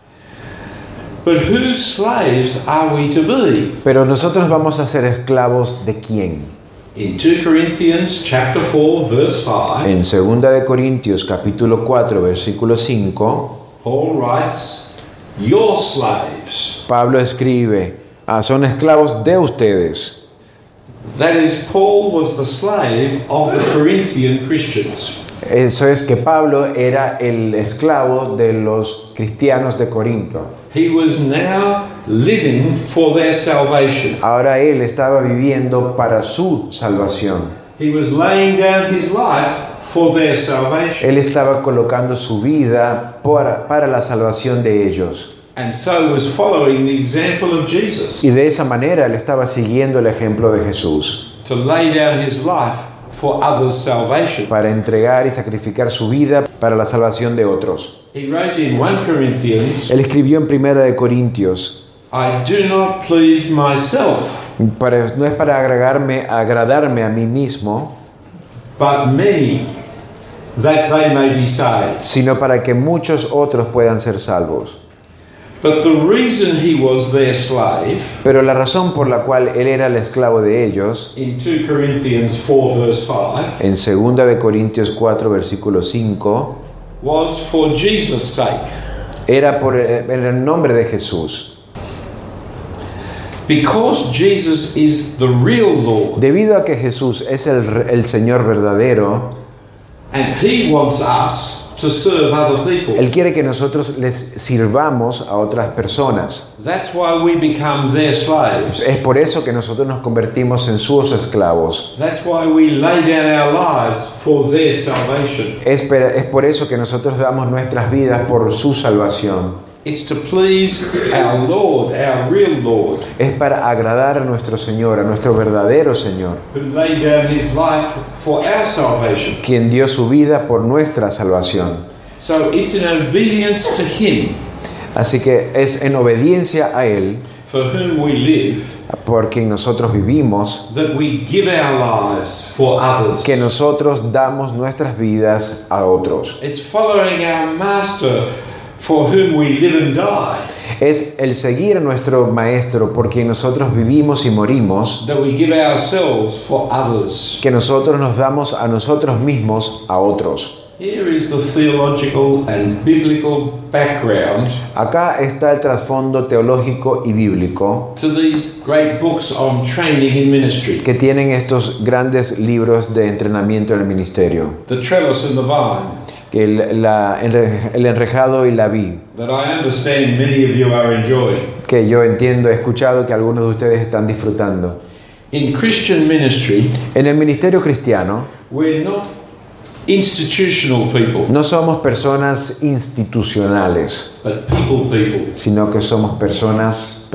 But whose slaves are we to be? Pero nosotros vamos a ser esclavos ¿de quién? In 2 Corinthians chapter 4 verse 5, En 2 de Corintios capítulo 4 versículo 5, Paul writes, "Your slaves." Pablo escribe, son esclavos de ustedes. That is, Paul was the slave of the Corinthian Christians. Eso es que Pablo era el esclavo de los cristianos de Corinto. He was now living for their salvation. Ahora él estaba viviendo para su salvación. He was laying down his life for their salvation. Él estaba colocando su vida para la salvación de ellos. And so was following the example of Jesus, Y de esa manera él estaba siguiendo el ejemplo de Jesús, to lay down his life for others' salvation. para entregar y sacrificar su vida para la salvación de otros. He wrote in 1 Corinthians, Él escribió en 1 de Corintios, "I do not please myself, no es para agradarme a mí mismo, but many, that they may be saved." sino para que muchos otros puedan ser salvos. But the reason he was their slave, Pero la razón por la cual él era el esclavo de ellos, in 2 Corinthians 4 verse 5, en 2 de Corintios 4 versículo 5, was for Jesus' sake, era en el nombre de Jesús. because Jesus is the real Lord, Debido a que Jesús es el Señor verdadero, and he wants us to serve other people. Él quiere que nosotros les sirvamos a otras personas. That's why we become their slaves. Es por eso que nosotros nos convertimos en sus esclavos. That's why we lay down our lives for their salvation. Es por eso que nosotros damos nuestras vidas por su salvación. It's to please our Lord, our real Lord, Es para agradar a nuestro Señor, a nuestro verdadero Señor, who laid down his life for our salvation. quien dio su vida por nuestra salvación. So it's in obedience to him Así que es en obediencia a Él, for whom we live, por quien nosotros vivimos, that we give our lives for others. que nosotros damos nuestras vidas a otros. It's following our master for whom we live and die, Es el seguir a nuestro Maestro por quien nosotros vivimos y morimos, that we give ourselves for others. que nosotros nos damos a nosotros mismos a otros. Here is the theological and biblical background Acá está el trasfondo teológico y bíblico to these great books on training in ministry. que tienen estos grandes libros de entrenamiento en el ministerio. The trellis and the vine, El enrejado y la vid, that I understand many of you are enjoying. que yo entiendo, he escuchado que algunos de ustedes están disfrutando. In Christian ministry, En el ministerio cristiano we're not institutional people, no somos personas institucionales, but people. sino que somos personas.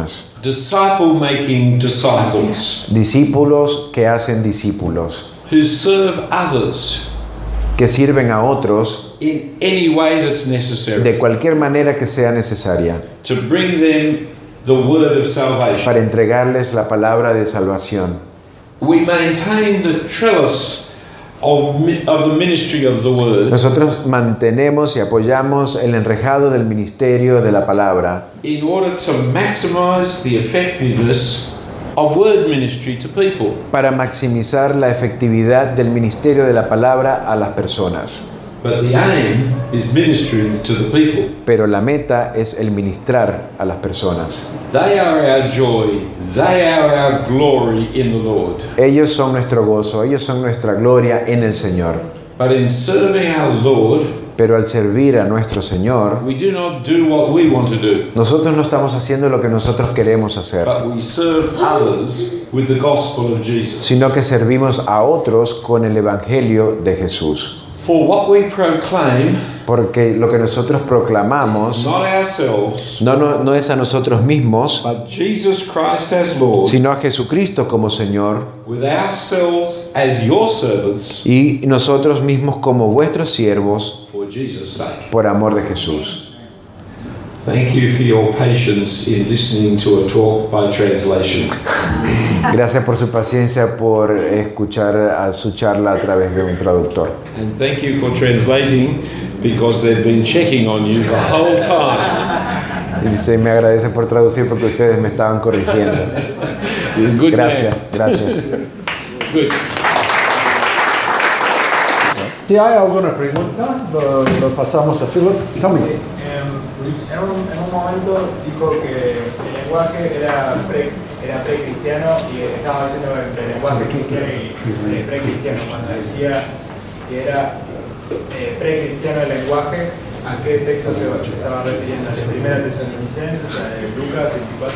Disciple-making disciples Discípulos que hacen discípulos, who serve others que sirven a otros in any way that's necessary de cualquier manera que sea necesaria to bring them the word of salvation. para entregarles la palabra de salvación. We maintain the trellis of the ministry of the word Nosotros mantenemos y apoyamos el enrejado del ministerio de la palabra in order to maximize the effectiveness of word ministry to people. para maximizar la efectividad del ministerio de la palabra a las personas. But the aim is ministering to the people. Pero la meta es el ministrar a las personas. They are our joy. They are our glory in the Lord. Ellos son nuestro gozo, ellos son nuestra gloria en el Señor. But in serving our Lord, Pero al servir a nuestro Señor, we do not do what we want to do, nosotros no estamos haciendo lo que nosotros queremos hacer, but we serve others with the gospel of Jesus. sino que servimos a otros con el Evangelio de Jesús. For what we proclaim, Porque lo que nosotros proclamamos not ourselves, no es a nosotros mismos, but Jesus Christ as Lord, sino a Jesucristo como Señor, with ourselves as your servants, y nosotros mismos como vuestros siervos for Jesus' sake. por amor de Jesús. Thank you for your patience in listening to a talk by translation. Gracias por su paciencia por escuchar a su charla a través de un traductor. And thank you for translating because they've been checking on you the whole time. Y dice, me agradece por traducir porque ustedes me estaban corrigiendo. Good Gracias, man. gracias. Good. Si hay alguna pregunta, lo pasamos a Philip. Tommy. En un momento dijo que el lenguaje era pre-cristiano y estaba diciendo entre el lenguaje cristiano y pre-cristiano. Cuando decía que era pre-cristiano el lenguaje, ¿a qué texto se estaba refiriendo? ¿A la 1 Tesalonicenses, a Lucas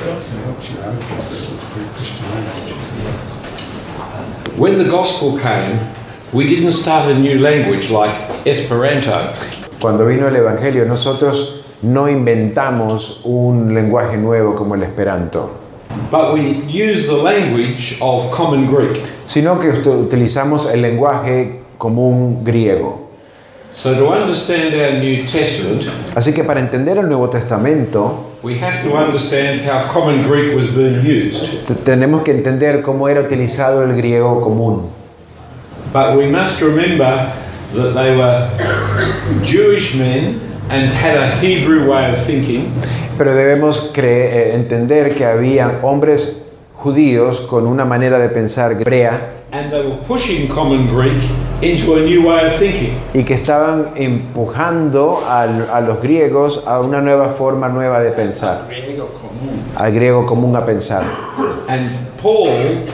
24? When the gospel came, we didn't start a new language like Esperanto. Cuando vino el Evangelio, nosotros no inventamos un lenguaje nuevo como el Esperanto, But we use the language of common Greek. sino que utilizamos el lenguaje común griego. So to understand our New Testament, Así que para entender el Nuevo Testamento, we have to understand how common Greek was being used. tenemos que entender cómo era utilizado el griego común. But we must remember that they were Jewish men and had a Hebrew way of thinking. Pero debemos entender que había hombres judíos con una manera de pensar hebrea And they were pushing common Greek into a new way of thinking. y que estaban empujando a los griegos a una nueva forma nueva de pensar, al griego común a pensar. And Paul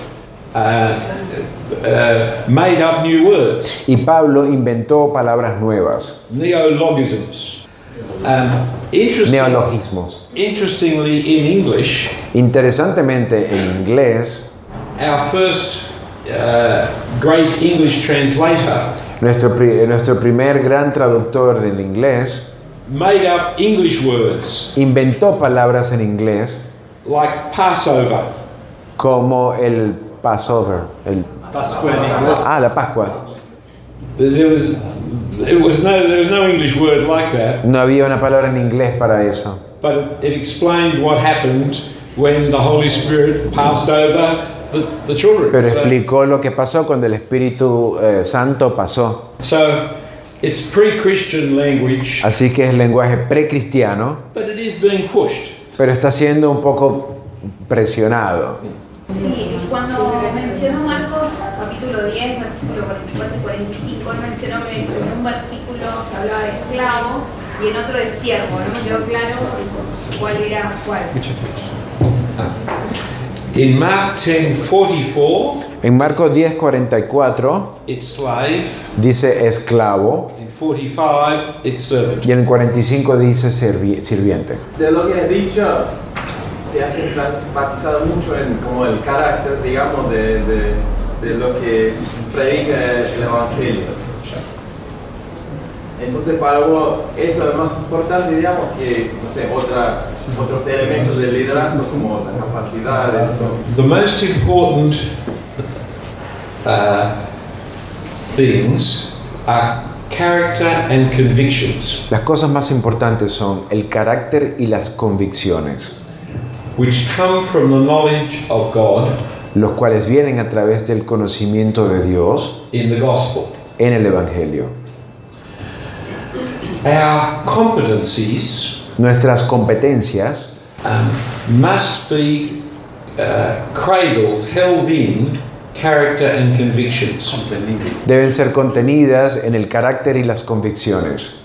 made up new words, Y Pablo inventó palabras nuevas, neologisms. neologismos. Interestingly, in English, Interesantemente, en inglés, our first great English translator nuestro primer gran traductor del inglés made up English words inventó palabras en inglés like Passover, como el Passover, Pascua en inglés. la Pascua. There was no English word like that, No había una palabra en inglés para eso, but it explained what happened when the Holy Spirit passed over the children. pero explicó lo que pasó cuando el Espíritu Santo pasó. So it's pre-Christian language, Así que es lenguaje precristiano, but it is being pushed. pero está siendo un poco presionado. Sí, cuando mencionó Marcos capítulo 10, versículo 44 y 45, él mencionó que en un versículo se hablaba de esclavo y en otro de siervo. No me quedó claro cuál era cuál. In Mark 10:44, En Marcos 10:44 it's slave. dice esclavo In 45, it's servant. y en el 45 dice sirviente. De lo que has dicho, te has enfatizado mucho en como el carácter, digamos, de lo que predica el Evangelio. Entonces, para vos, eso es más importante, digamos, que, no sé, otros elementos del liderazgo, como las capacidades. The most important things are character and convictions, Las cosas más importantes son el carácter y las convicciones, which come from the knowledge of God los cuales vienen a través del conocimiento de Dios in the gospel. en el Evangelio. Our competencies Nuestras competencias must be cradled, held in character and convictions. deben ser contenidas en el carácter y las convicciones.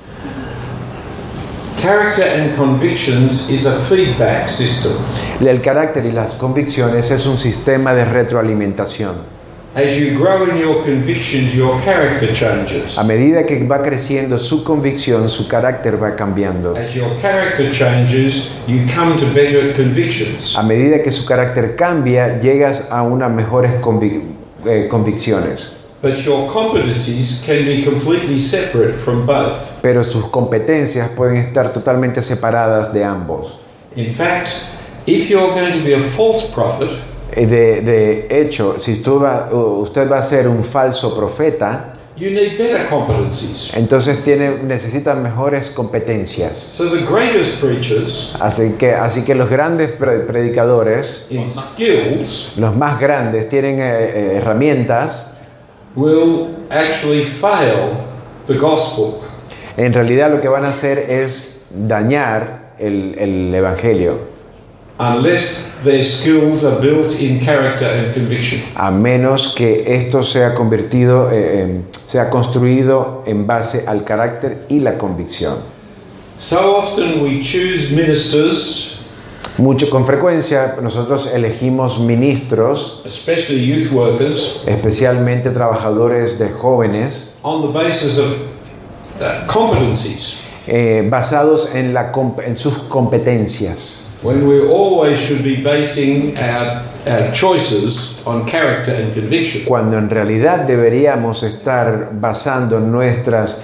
Character and convictions is a feedback system. El carácter y las convicciones es un sistema de retroalimentación. As you grow in your convictions, your character changes. A medida que va creciendo su convicción, su carácter va cambiando. As your character changes, you come to better convictions. A medida que su carácter cambia, llegas a unas mejores convicciones. But your competencies can be completely separate from both. Pero sus competencias pueden estar totalmente separadas de ambos. In fact, if you're going to be a false prophet, De hecho, si usted va a ser un falso profeta, you need better competencies. entonces necesita mejores competencias. So the greatest preachers Así que los grandes predicadores, in skills los más grandes, tienen herramientas. will actually fail the gospel En realidad lo que van a hacer es dañar el Evangelio, unless their skills are built in character and conviction. a menos que esto sea sea construido en base al carácter y la convicción. So often we choose ministers, Con frecuencia nosotros elegimos ministros, especially youth workers, especialmente trabajadores de jóvenes, on the basis of competencies, basados en sus competencias, when we always should be basing our choices on character and conviction. cuando en realidad deberíamos estar basando nuestras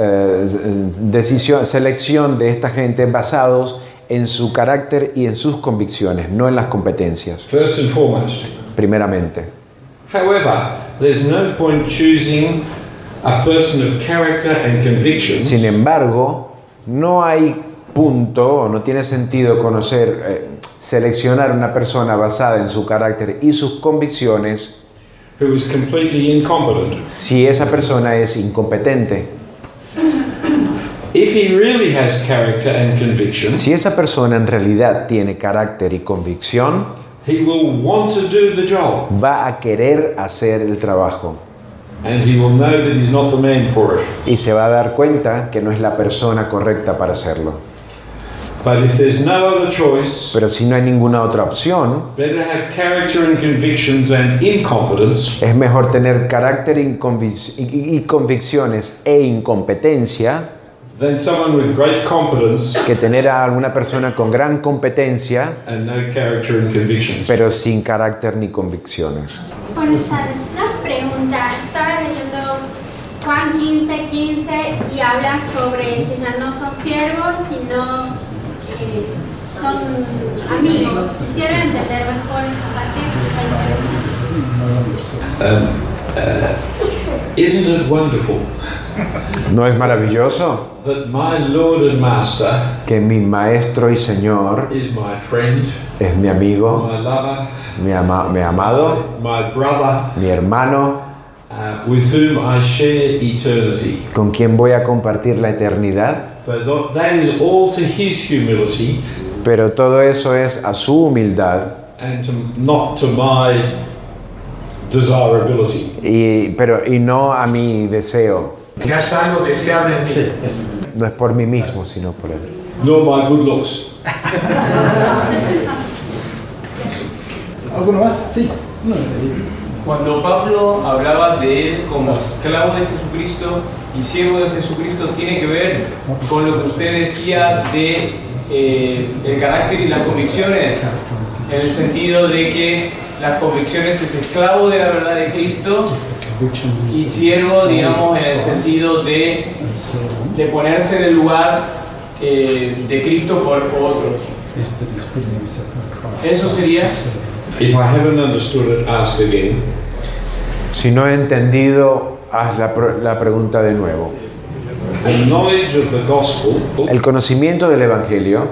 selección de esta gente basados en su carácter y en sus convicciones, no en las competencias, First and foremost. primeramente. However, there's no point choosing a person of character and convictions Sin embargo, no hay punto, no tiene sentido seleccionar una persona basada en su carácter y sus convicciones who is completely incompetent. si esa persona es incompetente. If he really has character and convictions, Si esa persona en realidad tiene carácter y convicción, he will want to do the job, va a querer hacer el trabajo and he will know that he's not the man for it. y se va a dar cuenta que no es la persona correcta para hacerlo. But if there's no other choice, Pero si no hay ninguna otra opción, better have character and convictions and incompetence es mejor tener carácter y convicciones e incompetencia than someone with great competence que tener a alguna persona con gran competencia and no character and convictions. pero sin carácter ni convicciones. Buenas tardes. Una pregunta. Estaba leyendo Juan 15:15 y habla sobre que ya no son siervos, sino son amigos. Quisiera entender mejor esa parte. Isn't it wonderful ¿No es maravilloso that my Lord and Master que mi maestro y señor is my friend, es mi amigo, my lover, mi amado, my brother, mi hermano, with whom I share eternity? con quien voy a compartir la eternidad? But that is all to his humility Pero todo eso es a su humildad and not to my desirability. y no a mi deseo. Que haya algo deseable en ti. Sí, eso. No es por mí mismo, sino por él. Nor my good looks. ¿Alguno más? Sí. No, Cuando Pablo hablaba de él como esclavo de Jesucristo y siervo de Jesucristo, tiene que ver con lo que usted decía de el carácter y las convicciones, en el sentido de que las convicciones es esclavo de la verdad de Cristo y siervo, digamos, en el sentido de ponerse en el lugar de Cristo por otros. Eso sería. If I haven't understood it, ask again. Si no he entendido, haz la pregunta de nuevo. The knowledge of the gospel El conocimiento del Evangelio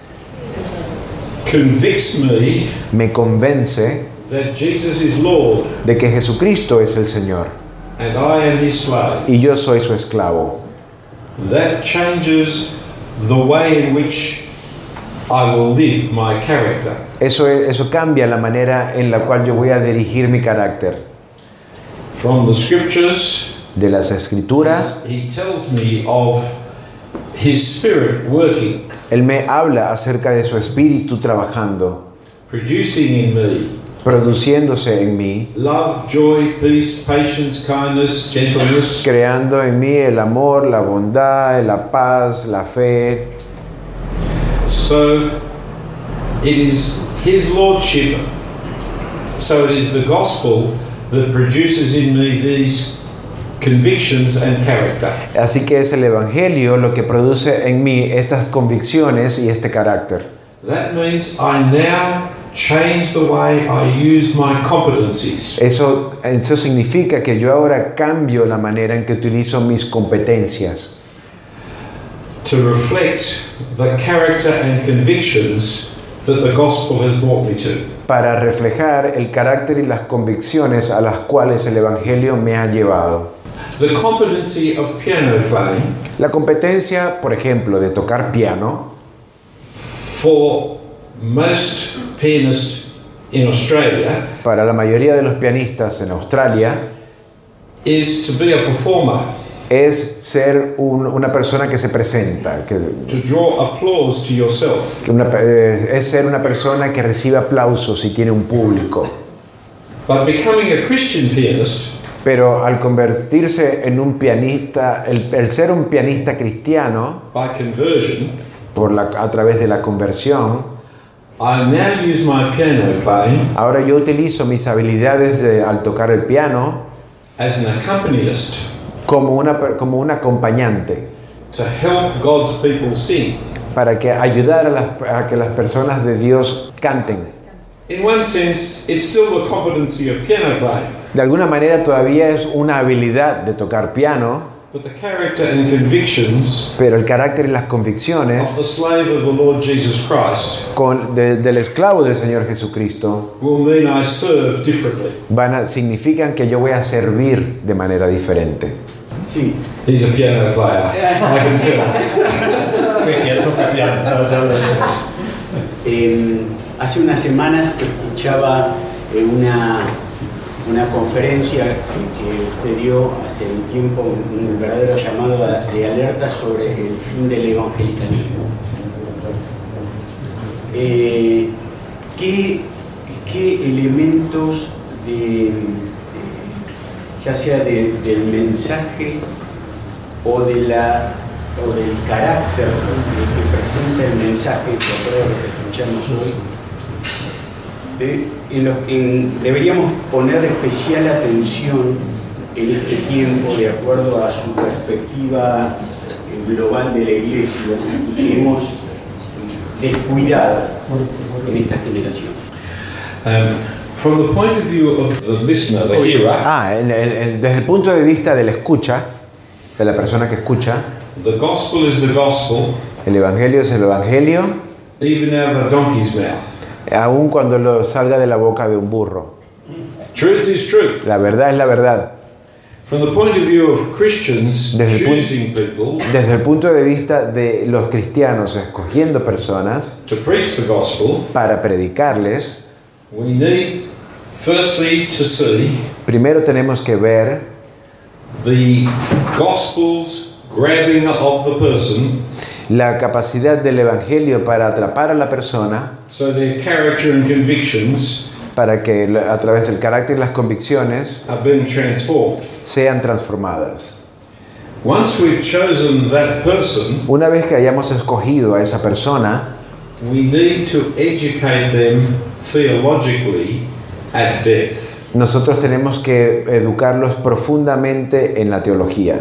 convicts me convence that Jesus is Lord de que Jesucristo es el Señor and I am his slave. y yo soy su esclavo. That changes the way in which I will live my character. Eso cambia la manera en la cual yo voy a dirigir mi carácter. From the scriptures, De las Escrituras, he tells me of his spirit working, Él me habla acerca de su espíritu trabajando, producing in me produciéndose en mí, love, joy, peace, patience, kindness, gentleness. creando en mí el amor, la bondad, la paz, la fe. So it is his lordship. So it is the gospel that produces in me these convictions and character. Así que es el Evangelio lo que produce en mí estas convicciones y este carácter. That means I now change the way I use my competencies. Eso significa que yo ahora cambio la manera en que utilizo mis competencias To reflect the character and convictions that the gospel has brought me to. para reflejar el carácter y las convicciones a las cuales el Evangelio me ha llevado. The competency of piano playing La competencia, por ejemplo, de tocar piano, for most pianists in Australia para la mayoría de los pianistas en Australia, is to be a performer, es ser una persona que se presenta, to draw applause to yourself. es ser una persona que recibe aplausos y tiene un público. But becoming a Christian pianist Pero al convertirse en un pianista, el ser un pianista cristiano, by conversion, a través de la conversión, I now use my piano playing ahora yo utilizo mis habilidades al tocar el piano as an accompanist como un acompañante to help God's people sing. para que ayudar a que las personas de Dios canten. In one sense, it's still the competency of piano playing, De alguna manera todavía es una habilidad de tocar piano, but the character and convictions pero el carácter y las convicciones of the slave of the Lord Jesus Christ del esclavo del Señor Jesucristo will mean I serve differently. significan que yo voy a servir de manera diferente. Sí. He's a piano player. I can tell. que él toca piano. Hace unas semanas escuchaba una conferencia que usted dio hace un tiempo, un verdadero llamado de alerta sobre el fin del evangelicalismo. ¿Qué elementos ya sea del mensaje o del carácter que presenta el mensaje, por todo lo que escuchamos hoy, deberíamos poner especial atención en este tiempo de acuerdo a su perspectiva global de la Iglesia y que hemos descuidado en esta generación? From the point of view of the listener, the hearer, Desde el punto de vista del escucha, de la persona que escucha, the gospel is the gospel, el Evangelio es el Evangelio, even out of the donkey's mouth. aun cuando salga de la boca de un burro. Truth is truth. La verdad es la verdad. From the point of view of Christians Desde el choosing people Desde el punto de vista de los cristianos escogiendo personas to preach the gospel, para predicarles, we need firstly to see Primero tenemos que ver the Gospel's grabbing of the person, la capacidad del Evangelio para atrapar a la persona, so their character and convictions para que a través del carácter y las convicciones are being transformed. sean transformadas. Once we've chosen that person, Una vez que hayamos escogido a esa persona, we need to educate them theologically at depth. nosotros tenemos que educarlos profundamente en la teología,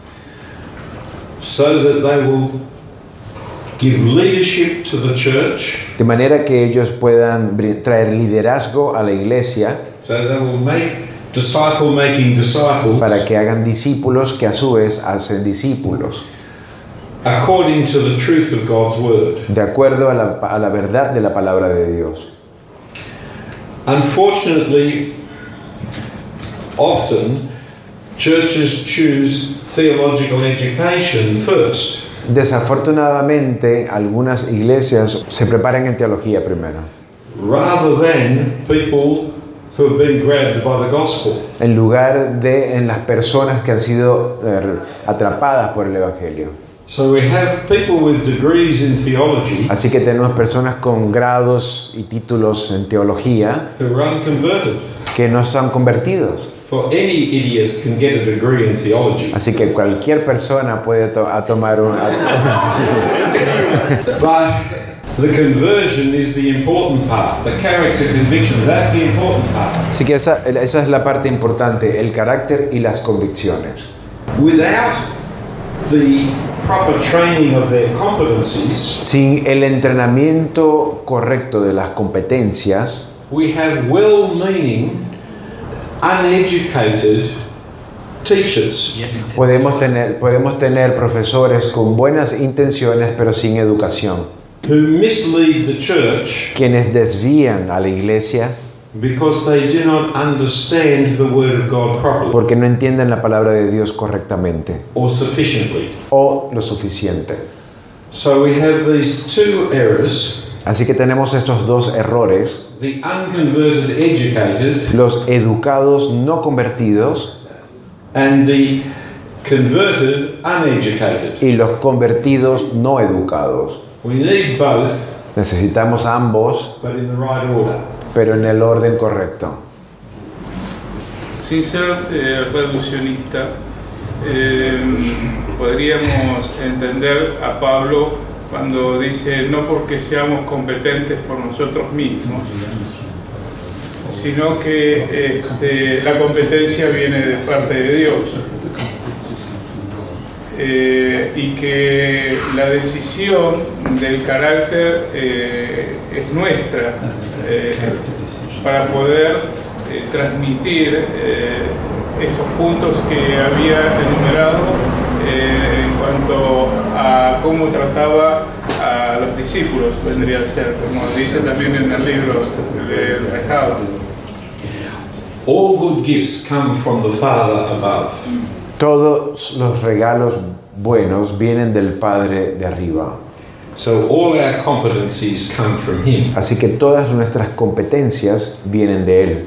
So that they will give leadership to the church, de manera que ellos puedan traer liderazgo a la iglesia, so they will make disciple-making disciples para que hagan discípulos que a su vez hacen discípulos, according to the truth of God's word. de acuerdo a la verdad de la palabra de Dios. Unfortunately, often churches choose theological education first, Desafortunadamente, algunas iglesias se preparan en teología primero, rather than people who have been grabbed by the gospel. en lugar de en las personas que han sido atrapadas por el Evangelio. So we have people with degrees in theology Así que tenemos personas con grados y títulos en teología who are unconverted. que no son convertidos. For any idiot can get a degree in theology. Así que cualquier persona puede tomar un... But the conversion is the important part. The character conviction, that's the important part. Así que esa es la parte importante, el carácter y las convicciones. Without the proper training of their competencies, Sin el entrenamiento correcto de las competencias, we have well-meaning, uneducated teachers podemos tener profesores con buenas intenciones pero sin educación, who mislead the church quienes desvían a la iglesia because they do not understand the word of God properly porque no entienden la palabra de Dios correctamente or sufficiently. o lo suficiente. So we have these two errors, Así que tenemos estos dos errores: the unconverted educated los educados no convertidos and the converted uneducated. y los convertidos no educados. We need both, Necesitamos ambos, but in the right order. pero en el orden correcto. Sin ser reduccionista, podríamos entender a Pablo cuando dice no porque seamos competentes por nosotros mismos, sino que la competencia viene de parte de Dios, y que la decisión del carácter es nuestra, para poder transmitir esos puntos que había enumerado en cuanto a cómo trataba a los discípulos, vendría a ser, como dice también en el libro del Recado. All good gifts come from the Father above. Todos los regalos buenos vienen del Padre de arriba. So all our competencies come from Him. Así que todas nuestras competencias vienen de Él.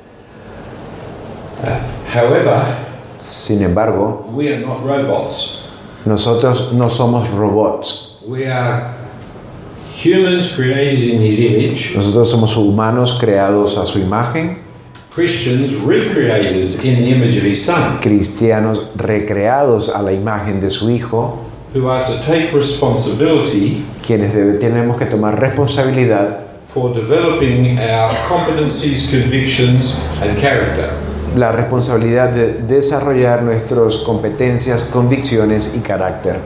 However, Sin embargo, we are not robots. nosotros no somos robots. We are humans created in His image, Nosotros somos humanos creados a su imagen, Christians recreated in the image of His Son, cristianos recreados a la imagen de su Hijo, who are to take responsibility quienes tenemos que tomar responsabilidad for developing our competencies, convictions, and character. la responsabilidad de desarrollar nuestras competencias, convicciones y carácter.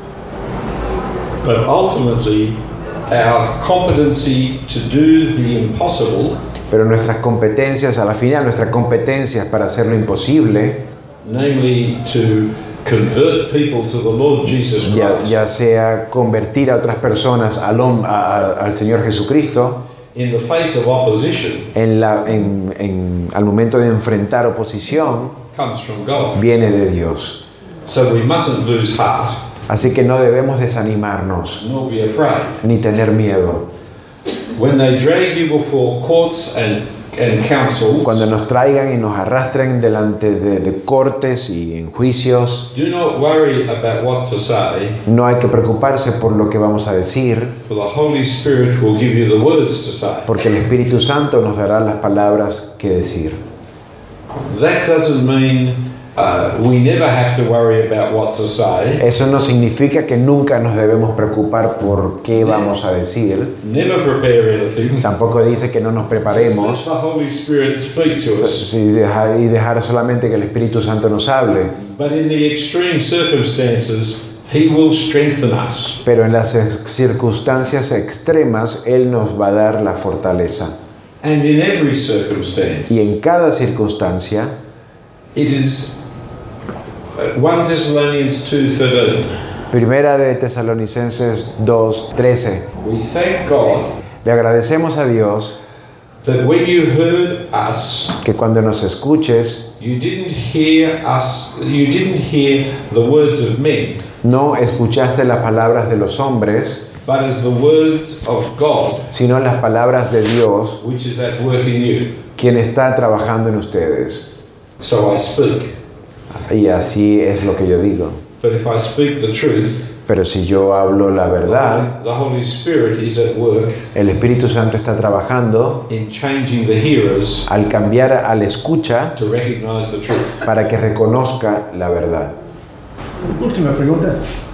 But ultimately, our competency to do the impossible, Pero nuestras competencias, a la final, nuestras competencias para hacer lo imposible, namely to convert people to the Lord Jesus Christ, ya sea convertir a otras personas al Señor Jesucristo, in the face of opposition, al momento de enfrentar oposición, comes from God. viene de Dios. So we mustn't lose heart, Así que no debemos desanimarnos nor be afraid. ni tener miedo. When they drag you before courts and and councils, cuando nos traigan y nos arrastren delante de cortes y en juicios, do not worry about what to say, no hay que preocuparse por lo que vamos a decir, for the Holy Spirit will give you the words to say. porque el Espíritu Santo nos dará las palabras que decir. That doesn't mean we never have to worry about what to say. Eso no significa que nunca nos debemos preocupar por qué vamos a decir. Never prepare anything. Tampoco dice que no nos Just let preparemos the Holy Spirit speak to us. y dejar solamente que el Espíritu Santo nos hable. But in the extreme circumstances, He will strengthen us. Pero en las circunstancias extremas, Él nos va a dar la fortaleza. And in every circumstance, Y en cada circunstancia, it is 1 Thessalonians 2:13. Primera de Tesalonicenses 2:13. We thank God Le agradecemos a Dios that when you heard us, que cuando nos escuches, you didn't hear the words of men, no escuchaste las palabras de los hombres, but as the words of God, sino las palabras de Dios, which is at work in you. quien está trabajando en ustedes. So I speak. Y así es lo que yo digo. But if I speak the truth, Pero si yo hablo la verdad, the Holy Spirit is at work el Espíritu Santo está trabajando in changing the hearers al cambiar al escucha to recognize the truth. para que reconozca la verdad. Última pregunta.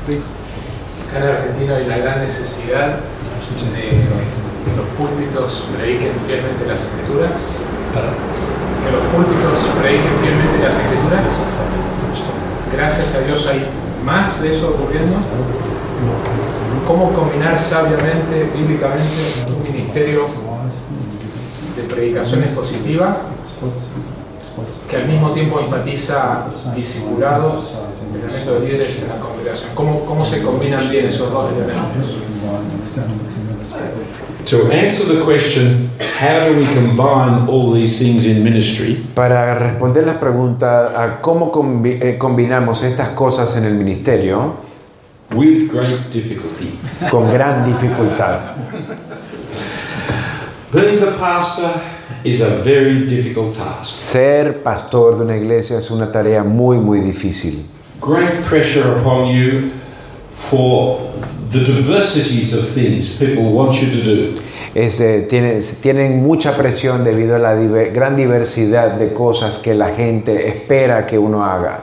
Acá en Argentina hay una gran necesidad de que los púlpitos prediquen fielmente las Escrituras. Que los púlpitos prediquen fielmente las Escrituras. Gracias a Dios hay más de eso ocurriendo. ¿Cómo combinar sabiamente, bíblicamente, un ministerio de predicación expositiva que al mismo tiempo enfatiza discipulados, entrenamiento de líderes en la congregación? ¿Cómo se combinan bien esos dos elementos? To answer the question, how do we combine all these things in ministry? Para responder la pregunta a cómo combinamos estas cosas en el ministerio, With great difficulty. con gran dificultad. Being the pastor is a very difficult task. Ser pastor de una iglesia es una tarea muy, muy difícil. Great pressure upon you for the diversities of things people want you to do. Tienen mucha presión debido a la gran diversidad de cosas que la gente espera que uno haga.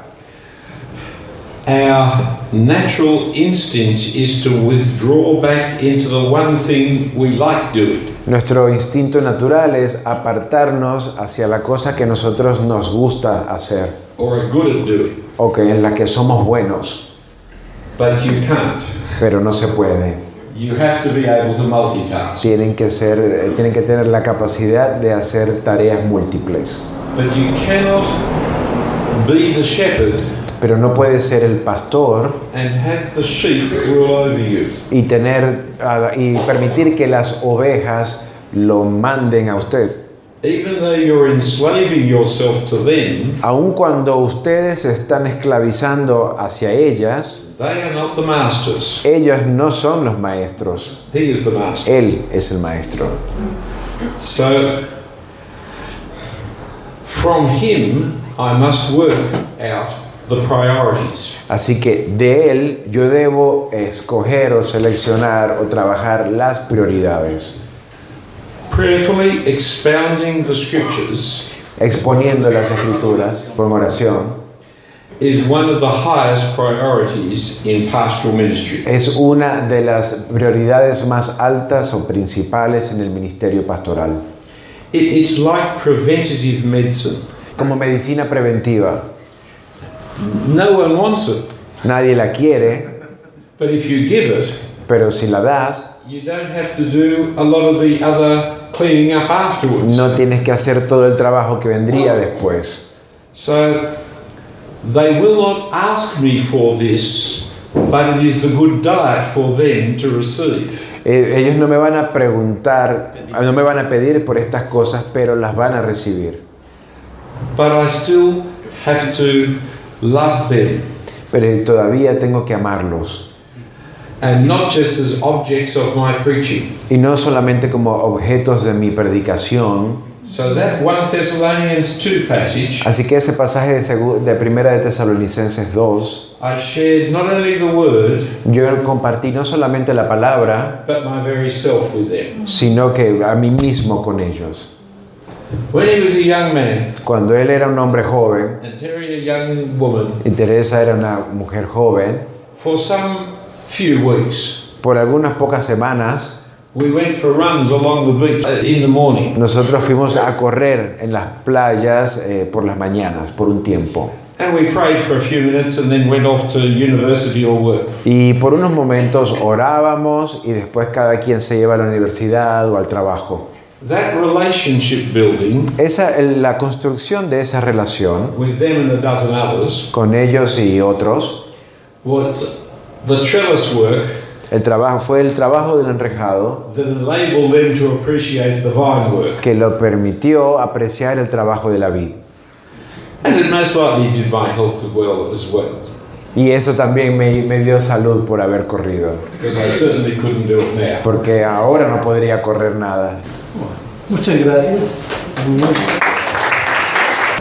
Our natural instinct is to withdraw back into the one thing we like doing. Nuestro instinto natural es apartarnos hacia la cosa que nosotros nos gusta hacer Or are good at doing. o que en la que somos buenos, But you can't. pero no se puede. You have to be able to multitask. Tienen que tener la capacidad de hacer tareas múltiples. But you cannot be the shepherd Pero no puede ser el pastor and have the sheep rule over you. y permitir que las ovejas lo manden a usted. Even though you're enslaving yourself to them, Aun cuando ustedes están esclavizando hacia ellas, they are not the masters. ellos no son los maestros. He is the master. Él es el maestro. So, from him, I must work out the priorities. Así que de él yo debo escoger o seleccionar o trabajar las prioridades. Prayerfully expounding the scriptures Exponiendo las escrituras con oración is one of the highest priorities in pastoral ministry. es una de las prioridades más altas o principales en el ministerio pastoral. It's like preventative medicine. Como medicina preventiva. No one wants it, Nadie la quiere, but if you give it, pero si la das, you don't have to do a lot of the other cleaning up afterwards. no tienes que hacer todo el trabajo que vendría después. So they will not ask me for this, but it is the good diet for them to receive. Ellos no me van a preguntar, no me van a pedir por estas cosas, pero las van a recibir. But I still have to love them, Pero todavía tengo que amarlos. and not just as objects of my preaching. Y no solamente como objetos de mi predicación, So that 1 Thessalonians 2 passage, Así que ese pasaje de Primera de Tesalonicenses 2, I shared not only the word, yo compartí no solamente la palabra, but my very self with them. sino que a mí mismo con ellos. When he was a young man, Cuando él era un hombre joven and Terry a young woman, y Teresa era una mujer joven, for some few weeks, por algunas pocas semanas we went for runs along the beach in the morning. nosotros fuimos a correr en las playas por las mañanas por un tiempo. And we prayed for a few minutes and then went off to university or work. Y por unos momentos orábamos y después cada quien se iba a la universidad o al trabajo. That relationship building La construcción de esa relación with them and a dozen others, con ellos y otros, what the trellis work fue el trabajo del enrejado that enabled them to appreciate the vine work. que lo permitió apreciar el trabajo de la vid. And it most likely did my health as well. Y eso también me dio salud por haber corrido, Because I certainly couldn't do it now. porque ahora no podría correr nada. Muchas gracias. Muy bien.